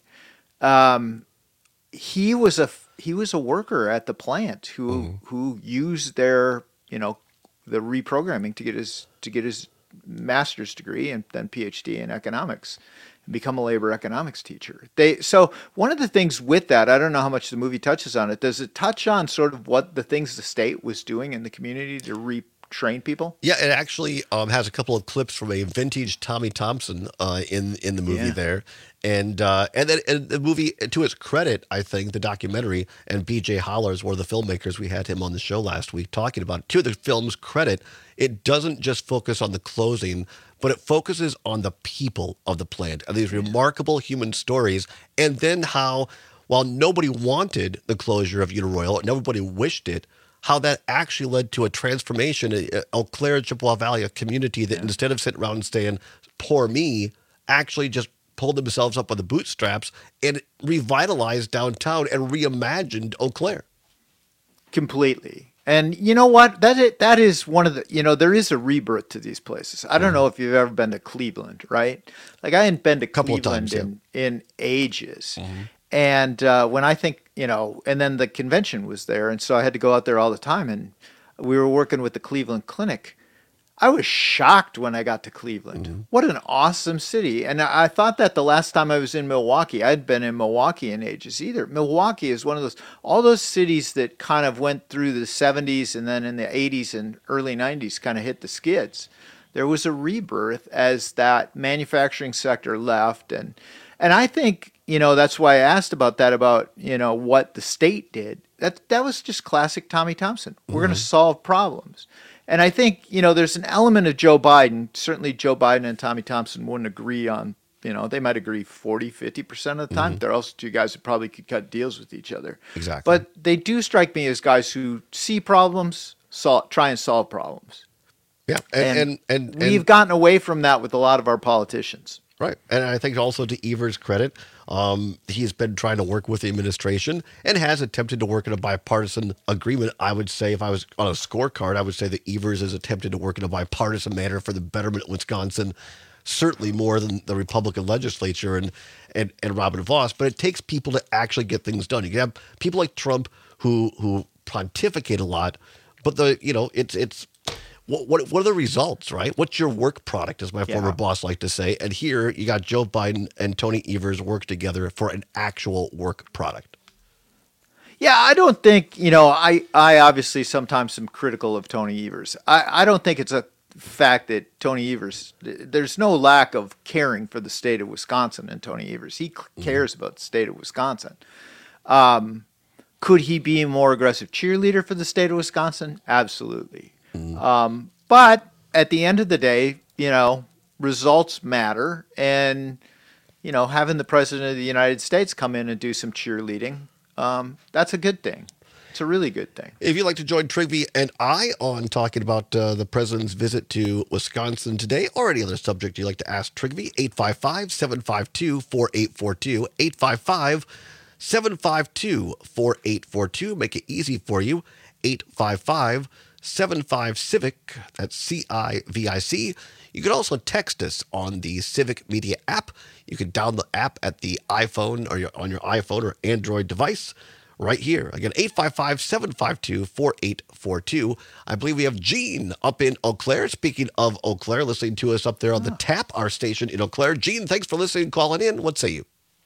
Um, he was a he was a worker at the plant who mm. who used their, you know, the reprogramming to get his to get his master's degree and then PhD in economics and become a labor economics teacher. They so one of the things with that, I don't know how much the movie touches on it. Does it touch on sort of what the things the state was doing in the community to retrain people? Yeah, it actually um, has a couple of clips from a vintage Tommy Thompson uh, in in the movie yeah. there. And uh, and then and the movie, to its credit, I think, the documentary, and B J Hollers, one of the filmmakers, we had him on the show last week talking about it. To the film's credit, it doesn't just focus on the closing, but it focuses on the people of the plant and these remarkable human stories. And then how, while nobody wanted the closure of Uniroyal, nobody wished it, how that actually led to a transformation in Eau Claire, Chippewa Valley, a community that yeah. instead of sitting around and saying, poor me, actually just pulled themselves up by the bootstraps and revitalized downtown and reimagined Eau Claire. Completely. And you know what? That is, that is one of the, you know, there is a rebirth to these places. I don't mm. know if you've ever been to Cleveland, right? Like I hadn't been to Cleveland times, yeah. in, in ages. Mm-hmm. And uh, when I think, you know, and then the convention was there. And so I had to go out there all the time. And we were working with the Cleveland Clinic. I was shocked when I got to Cleveland. Mm-hmm. What an awesome city. And I thought that the last time I was in Milwaukee, I hadn't been in Milwaukee in ages either. Milwaukee is one of those, all those cities that kind of went through the seventies and then in the eighties and early nineties kind of hit the skids. There was a rebirth as that manufacturing sector left. And, and I think, you know, that's why I asked about that, about, you know, what the state did. That, that was just classic Tommy Thompson. We're mm-hmm. going to solve problems. And I think, you know, there's an element of Joe Biden. Certainly Joe Biden and Tommy Thompson wouldn't agree on, you know, they might agree forty, fifty percent of the time. Mm-hmm. They're also two guys that probably could cut deals with each other. Exactly. But they do strike me as guys who see problems, sol- try and solve problems. Yeah. And, and, and, and we've gotten away from that with a lot of our politicians. Right. And I think also to Evers' credit, um, he's been trying to work with the administration and has attempted to work in a bipartisan agreement. I would say, if I was on a scorecard, I would say that Evers has attempted to work in a bipartisan manner for the betterment of Wisconsin, certainly more than the Republican legislature and, and, and Robin Vos. But it takes people to actually get things done. You can have people like Trump who who pontificate a lot, but the you know it's it's. What, what what are the results, right? What's your work product, as my yeah. former boss liked to say? And here you got Joe Biden and Tony Evers work together for an actual work product. Yeah, I don't think, you know, I, I obviously sometimes am critical of Tony Evers. I, I don't think it's a fact that Tony Evers, there's no lack of caring for the state of Wisconsin in Tony Evers. He mm-hmm. cares about the state of Wisconsin. Um, could he be a more aggressive cheerleader for the state of Wisconsin? Absolutely. Um, but at the end of the day, you know, results matter, and, you know, having the president of the United States come in and do some cheerleading, um, that's a good thing. It's a really good thing. If you'd like to join Trigby and I on talking about uh, the president's visit to Wisconsin today, or any other subject you'd like to ask Trigby, eight five five, seven five two, four eight four two, eight five five, seven five two, four eight four two. Make it easy for you, eight five five, seven five Civic, that's C I V I C. You can also text us on the Civic Media app. You can download the app at the iPhone or your, on your iPhone or Android device. right here. Again, eight five five, seven five two, four eight four two. I believe we have Gene up in Eau Claire. Speaking of Eau Claire, listening to us up there on the Tap, our station in Eau Claire. Gene, thanks for listening and calling in. What say you?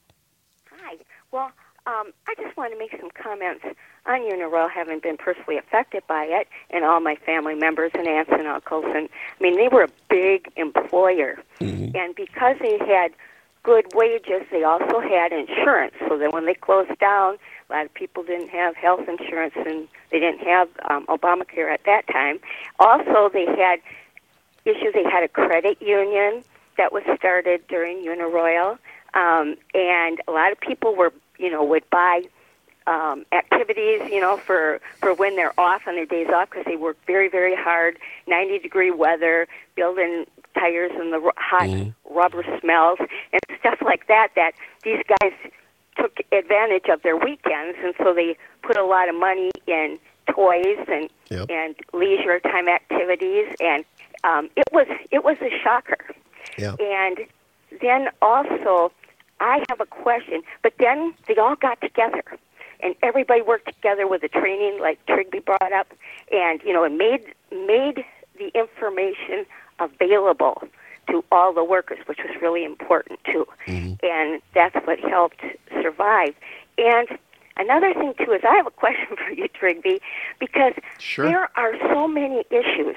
Hi. Well, um, I just want to make some comments on Uniroyal, having been personally affected by it, and all my family members and aunts and uncles. And I mean, they were a big employer. Mm-hmm. And because they had good wages, they also had insurance. So that when they closed down, a lot of people didn't have health insurance, and they didn't have um, Obamacare at that time. Also, they had issues. They had a credit union that was started during Uniroyal, um, and a lot of people were, you know, would buy um, activities, you know, for, for when they're off on their days off, because they work very, very hard, ninety degree weather, building tires and the hot mm-hmm. rubber smells and stuff like that, that these guys took advantage of their weekends, and so they put a lot of money in toys and yep. and leisure time activities, and um, it was it was a shocker. Yeah. And then also, I have a question, but then they all got together, and everybody worked together with the training, like Trigby brought up, and you know, it made made the information available to all the workers, which was really important too. Mm-hmm. And that's what helped survive. And another thing too is I have a question for you, Trigby, because sure. there are so many issues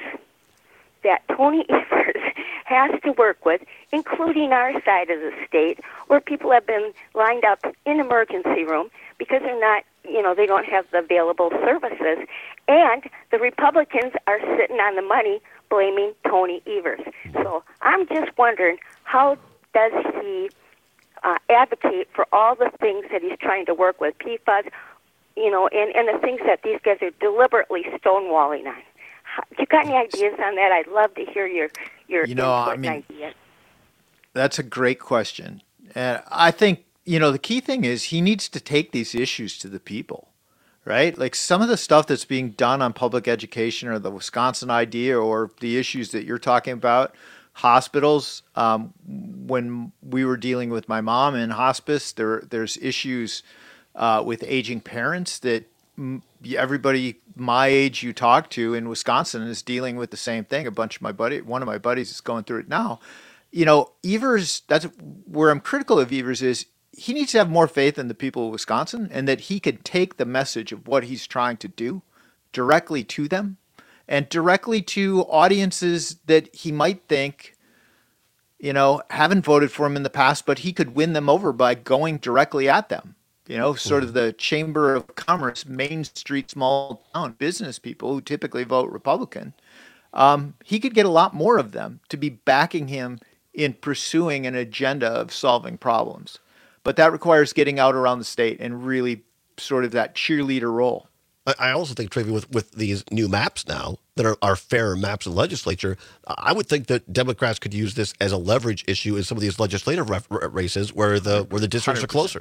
that Tony Evers has to work with, including our side of the state, where people have been lined up in emergency room because they're not, you know, they don't have the available services. And the Republicans are sitting on the money blaming Tony Evers. So I'm just wondering, how does he uh, advocate for all the things that he's trying to work with, P FAS, you know, and, and the things that these guys are deliberately stonewalling on? How, you got any ideas on that? I'd love to hear your, your you know, input I mean, and ideas. That's a great question. And I think, you know, the key thing is he needs to take these issues to the people. Right? Like some of the stuff that's being done on public education or the Wisconsin idea or the issues that you're talking about, hospitals, um, when we were dealing with my mom in hospice, there there's issues uh, with aging parents that everybody my age you talk to in Wisconsin is dealing with the same thing. A bunch of my buddy, one of my buddies is going through it now. You know, Evers, that's where I'm critical of Evers is, he needs to have more faith in the people of Wisconsin and that he could take the message of what he's trying to do directly to them and directly to audiences that he might think, you know, haven't voted for him in the past, but he could win them over by going directly at them. You know, sort of the Chamber of Commerce, Main Street, small town business people who typically vote Republican. Um, he could get a lot more of them to be backing him in pursuing an agenda of solving problems. But that requires getting out around the state and really sort of that cheerleader role. I also think, Trivy, with, with these new maps now that are, are fairer maps in the legislature, I would think that Democrats could use this as a leverage issue in some of these legislative ref- races where the where the districts one hundred percent. Are closer.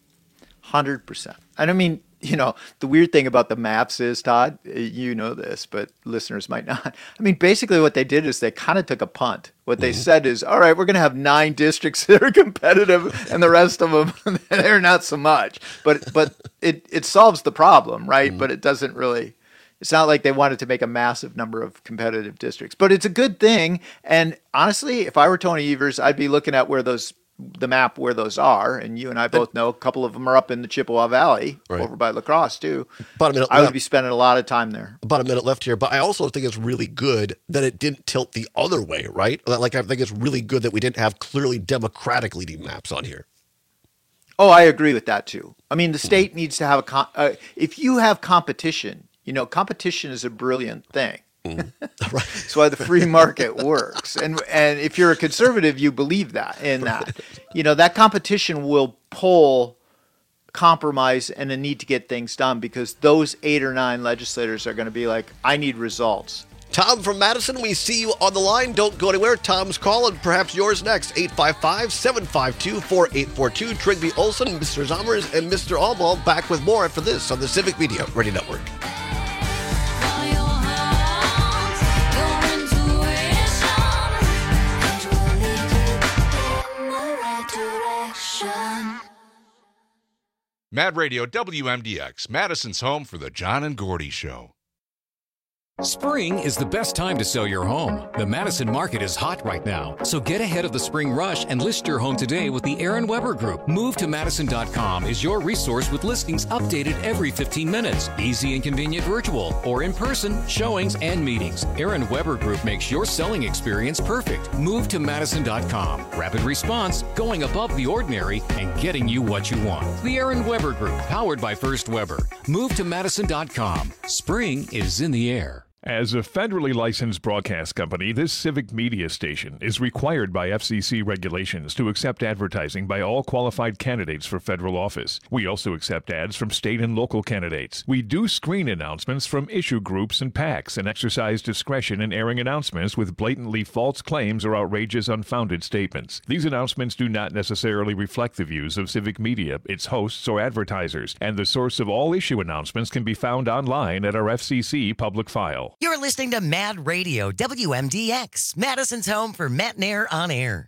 one hundred percent. And I mean, you know, the weird thing about the maps is, Todd, you know this, but listeners might not. I mean, basically what they did is they kind of took a punt. What they mm-hmm. said is, all right, we're going to have nine districts that are competitive and the rest of them, they're not so much. But but it, it solves the problem, right? Mm-hmm. But it doesn't really, it's not like they wanted to make a massive number of competitive districts. But it's a good thing. And honestly, if I were Tony Evers, I'd be looking at where those the map where those are, and you and I both know a couple of them are up in the Chippewa Valley, right. over by La Crosse too. About a minute I left. would be spending a lot of time there. About a minute left here, but I also think it's really good that it didn't tilt the other way, right? Like I think it's really good that we didn't have clearly Democratic leading maps on here. Oh, I agree with that too. I mean, the state mm-hmm. needs to have a con- uh, if you have competition, you know, competition is a brilliant thing. Mm. Right. That's why the free market works. And and if you're a conservative, you believe that in that. You know, that competition will pull compromise and a need to get things done because those eight or nine legislators are going to be like, I need results. Tom from Madison, we see you on the line. Don't go anywhere. Tom's calling. Perhaps yours next. eight five five, seven five two, four eight four two. Trigby Olson, Mister Zommers, and Mister Allball back with more after this on the Civic Media Radio Network. Mad Radio W M D X, Madison's home for the John and Gordy Show. Spring is the best time to sell your home. The Madison market is hot right now, so get ahead of the spring rush and list your home today with the Aaron Weber Group. Move to Madison dot com is your resource with listings updated every fifteen minutes. Easy and convenient virtual or in person showings and meetings. Aaron Weber Group makes your selling experience perfect. Move to Madison dot com. Rapid response, going above the ordinary, and getting you what you want. The Aaron Weber Group, powered by First Weber. Move to Madison dot com. Spring is in the air. As a federally licensed broadcast company, this civic media station is required by F C C regulations to accept advertising by all qualified candidates for federal office. We also accept ads from state and local candidates. We do screen announcements from issue groups and PACs and exercise discretion in airing announcements with blatantly false claims or outrageous, unfounded statements. These announcements do not necessarily reflect the views of civic media, its hosts, or advertisers, and the source of all issue announcements can be found online at our F C C public file. You're listening to Mad Radio, W M D X, Madison's home for Matt Nair on air.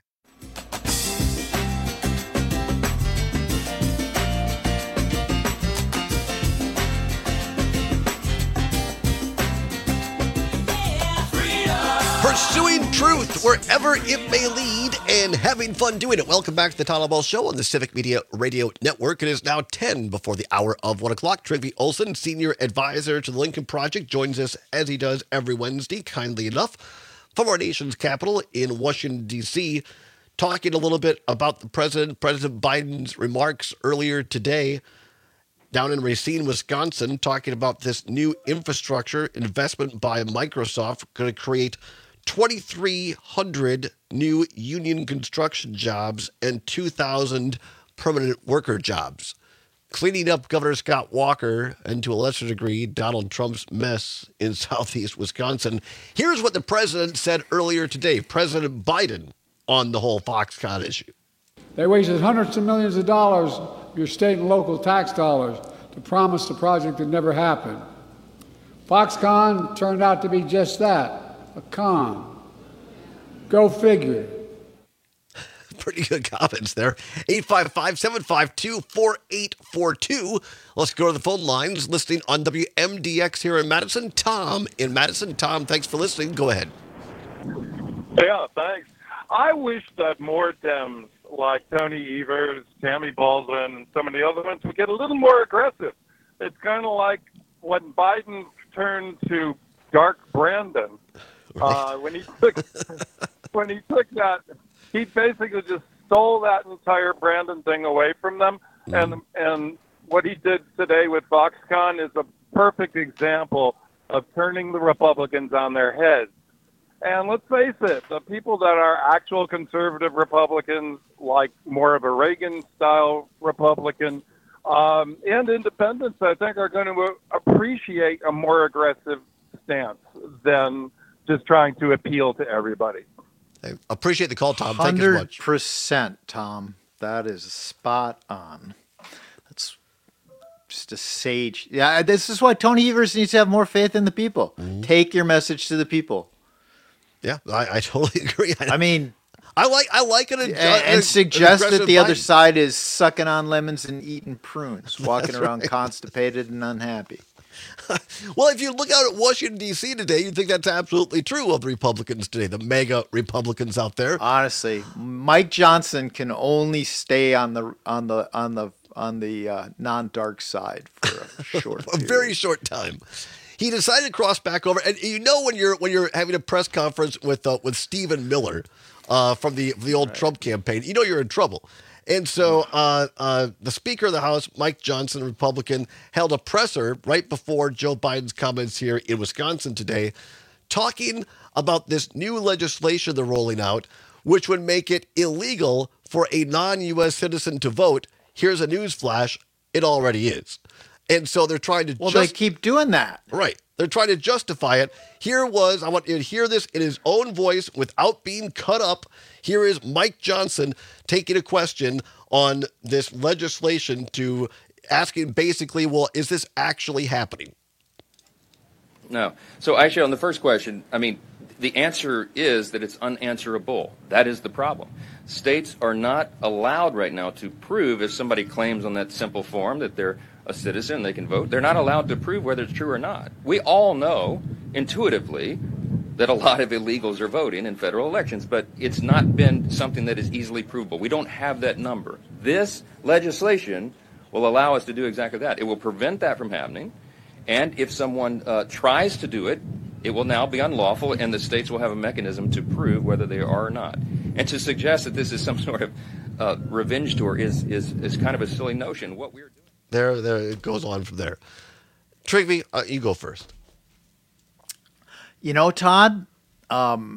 Pursuing truth wherever it may lead and having fun doing it. Welcome back to the Tyler Ball Show on the Civic Media Radio Network. It is now ten before the hour of one o'clock. Trygve Olsen, Senior Advisor to the Lincoln Project, joins us as he does every Wednesday, kindly enough, from our nation's capital in Washington, D C, talking a little bit about the President, President Biden's remarks earlier today down in Racine, Wisconsin, talking about this new infrastructure investment by Microsoft going to create twenty-three hundred new union construction jobs and two thousand permanent worker jobs, cleaning up Governor Scott Walker and, to a lesser degree, Donald Trump's mess in southeast Wisconsin. Here's what the president said earlier today, President Biden, on the whole Foxconn issue. They wasted hundreds of millions of dollars of your state and local tax dollars to promise the project that never happened. Foxconn turned out to be just that. A con. Go figure. Pretty good comments there. eight five five, seven five two, four eight four two. Let's go to the phone lines. Listening on W M D X here in Madison. Tom in Madison. Tom, thanks for listening. Go ahead. Yeah, thanks. I wish that more Dems like Tony Evers, Tammy Baldwin, and some of the other ones would get a little more aggressive. It's kind of like when Biden turned to Dark Brandon. Uh, when he took when he took that, he basically just stole that entire Brandon thing away from them. Mm. And and what he did today with Foxconn is a perfect example of turning the Republicans on their heads. And let's face it, the people that are actual conservative Republicans, like more of a Reagan-style Republican, um, and independents, I think, are going to appreciate a more aggressive stance than just trying to appeal to everybody. I appreciate the call, Tom. Thank you so much. one hundred percent, Tom. That is spot on. That's just a sage. Yeah, this is why Tony Evers needs to have more faith in the people. Mm-hmm. Take your message to the people. Yeah, I, I totally agree. I, I mean, I like I like it, and, and suggest that the Biden. Other side is sucking on lemons and eating prunes, walking That's around right. constipated and unhappy. Well, if you look out at Washington, D C today, you'd think that's absolutely true of the Republicans today, the mega Republicans out there. Honestly, Mike Johnson can only stay on the on the on the on the uh, non-dark side for a short, a very short time. He decided to cross back over, and you know when you're when you're having a press conference with uh, with Stephen Miller uh, from the the old right. Trump campaign, you know you're in trouble. And so uh, uh, the Speaker of the House, Mike Johnson, Republican, held a presser right before Joe Biden's comments here in Wisconsin today, talking about this new legislation they're rolling out, which would make it illegal for a non-U S citizen to vote. Here's a news flash. It already is. And so they're trying to Well, just, they keep doing that. Right. They're trying to justify it. Here was, I want you to hear this in his own voice without being cut up. Here is Mike Johnson taking a question on this legislation to asking basically, well, is this actually happening? No. So actually on the first question, I mean, the answer is that it's unanswerable. That is the problem. States are not allowed right now to prove, if somebody claims on that simple form that they're a citizen, they can vote, they're not allowed to prove whether it's true or not. We all know intuitively that a lot of illegals are voting in federal elections, but it's not been something that is easily provable. We don't have that number. This legislation will allow us to do exactly that. It will prevent that from happening, and if someone uh, tries to do it, it will now be unlawful, and the states will have a mechanism to prove whether they are or not. And to suggest that this is some sort of uh, revenge tour is, is is kind of a silly notion. What we're doing there, there it goes on from there. Trigby, uh, you go first. You know, Todd, um,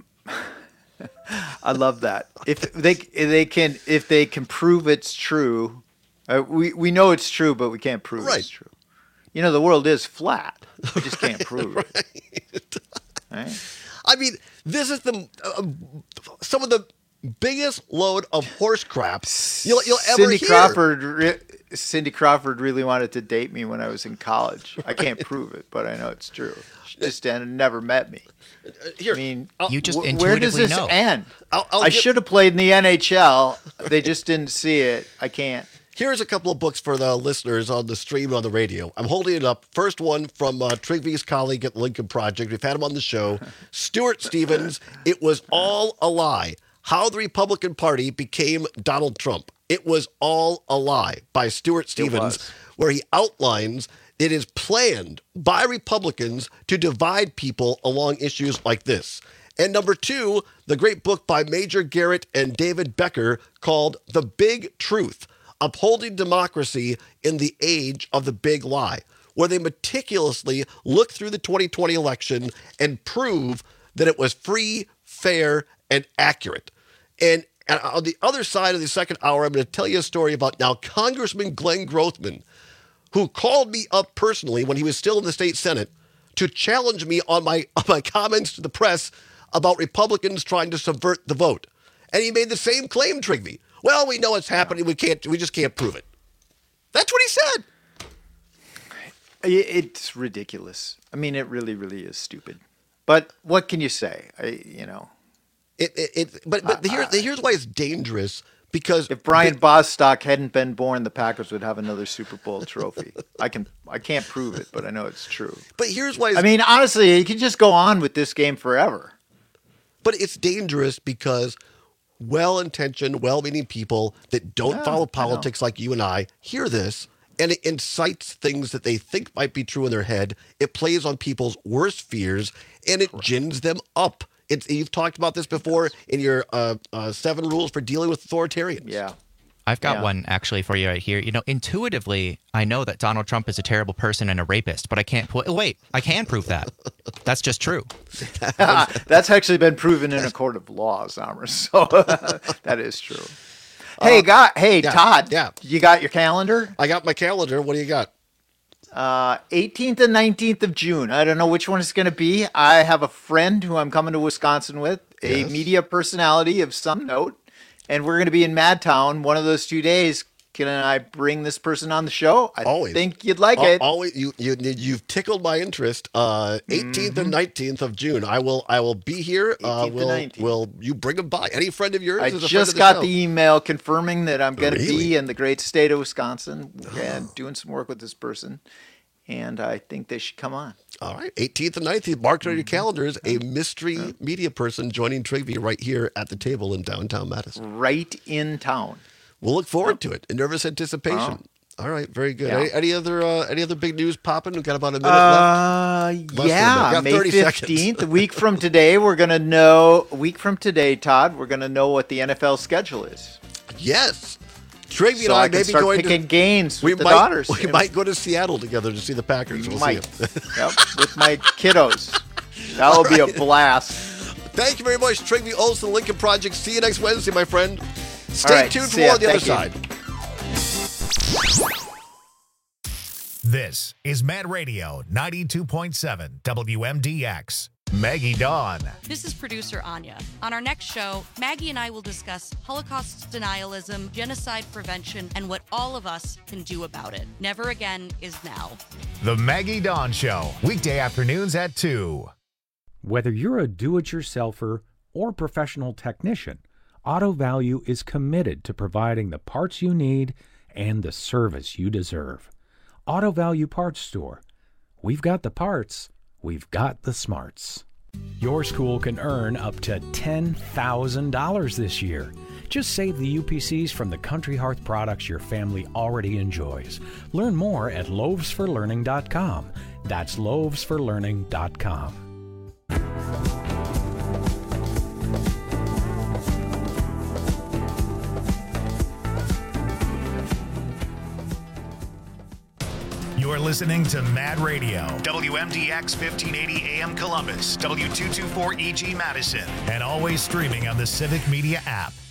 I love that. If they if they can if they can prove it's true, uh, we we know it's true, but we can't prove right. it's true. You know, the world is flat. We just can't prove right. it. Right? I mean, this is the uh, some of the biggest load of horse crap you'll, you'll ever Cindy hear. Crawford, re- Cindy Crawford really wanted to date me when I was in college. I can't prove it, but I know it's true. She just never met me. Here, I mean, you just w- where does this know. end? I'll, I'll I give- should have played in the N H L. They just didn't see it. I can't. Here's a couple of books for the listeners on the stream and on the radio. I'm holding it up. First one from uh, Trigby's colleague at the Lincoln Project. We've had him on the show. Stuart Stevens, It Was All a Lie. How the Republican Party Became Donald Trump. It Was All a Lie by Stuart Stevens, where he outlines it is planned by Republicans to divide people along issues like this. And number two, the great book by Major Garrett and David Becker called The Big Truth, Upholding Democracy in the Age of the Big Lie, where they meticulously look through the twenty twenty election and prove that it was free, fair, and accurate. And on the other side of the second hour, I'm going to tell you a story about now Congressman Glenn Grothman, who called me up personally when he was still in the state Senate to challenge me on my, on my comments to the press about Republicans trying to subvert the vote. And he made the same claim, Trigby. Well, we know it's happening. We can't. We just can't prove it. That's what he said. It's ridiculous. I mean, it really, really is stupid. But what can you say? I, you know, it. It. it but but uh, here's here's why it's dangerous. Because if Brian but, Bostock hadn't been born, the Packers would have another Super Bowl trophy. I can. I can't prove it, but I know it's true. But here's why. I mean, honestly, you can just go on with this game forever. But it's dangerous because well-intentioned, well-meaning people that don't yeah, follow politics like you and I hear this, and it incites things that they think might be true in their head. It plays on people's worst fears, and it Correct. gins them up. It's, you've talked about this before in your uh, uh, seven rules for dealing with authoritarians. Yeah. I've got yeah. one actually for you right here. You know, intuitively, I know that Donald Trump is a terrible person and a rapist, but I can't put. Wait, I can prove that. That's just true. That's actually been proven in a court of law, Somers. So that is true. Hey, uh, got hey yeah, Todd. Yeah, you got your calendar? I got my calendar. What do you got? Uh, eighteenth and nineteenth of June. I don't know which one it's going to be. I have a friend who I'm coming to Wisconsin with, a yes. media personality of some note. And we're going to be in Madtown one of those two days. Can I bring this person on the show? I always. think you'd like Al- it. Always, you you you've tickled my interest. Uh, eighteenth mm-hmm. and nineteenth of June. I will I will be here. Uh, will will you bring them by? Any friend of yours? I is a just friend of the got show. the email confirming that I'm going to really? be in the great state of Wisconsin and doing some work with this person. And I think they should come on. All right. eighteenth and nineteenth. Mark on your calendars. A mystery yeah. media person joining Trigby right here at the table in downtown Madison. Right in town. We'll look forward to it in nervous anticipation. Oh. All right. Very good. Yeah. Any, any other uh, any other big news popping? We've got about a minute uh, left. Less yeah. May fifteenth, a week from today, we're going to know, a week from today, Todd, we're going to know what the N F L schedule is. Yes. Trigby so and I, I maybe start going picking to games we with the might, daughters. We might go to Seattle together to see the Packers. We we'll might. See yep, with my kiddos. That will be a blast. Thank you very much, Trigby Olson, Lincoln Project. See you next Wednesday, my friend. Stay right, tuned for more on the other side. This is Mad Radio ninety-two point seven W M D X. Maggie Dawn. This is producer Anya. On our next show, Maggie and I will discuss Holocaust denialism, genocide prevention, and what all of us can do about it. Never again is now. The Maggie Dawn Show, weekday afternoons at two. Whether you're a do-it-yourselfer or professional technician, Auto Value is committed to providing the parts you need and the service you deserve. Auto Value Parts Store. We've got the parts. We've got the smarts. Your school can earn up to ten thousand dollars this year. Just save the U P Cs from the Country Hearth products your family already enjoys. Learn more at loaves for learning dot com. That's loaves for learning dot com. You're listening to Mad Radio, W M D X fifteen eighty A M Columbus, W two twenty-four E G Madison, and always streaming on the Civic Media app.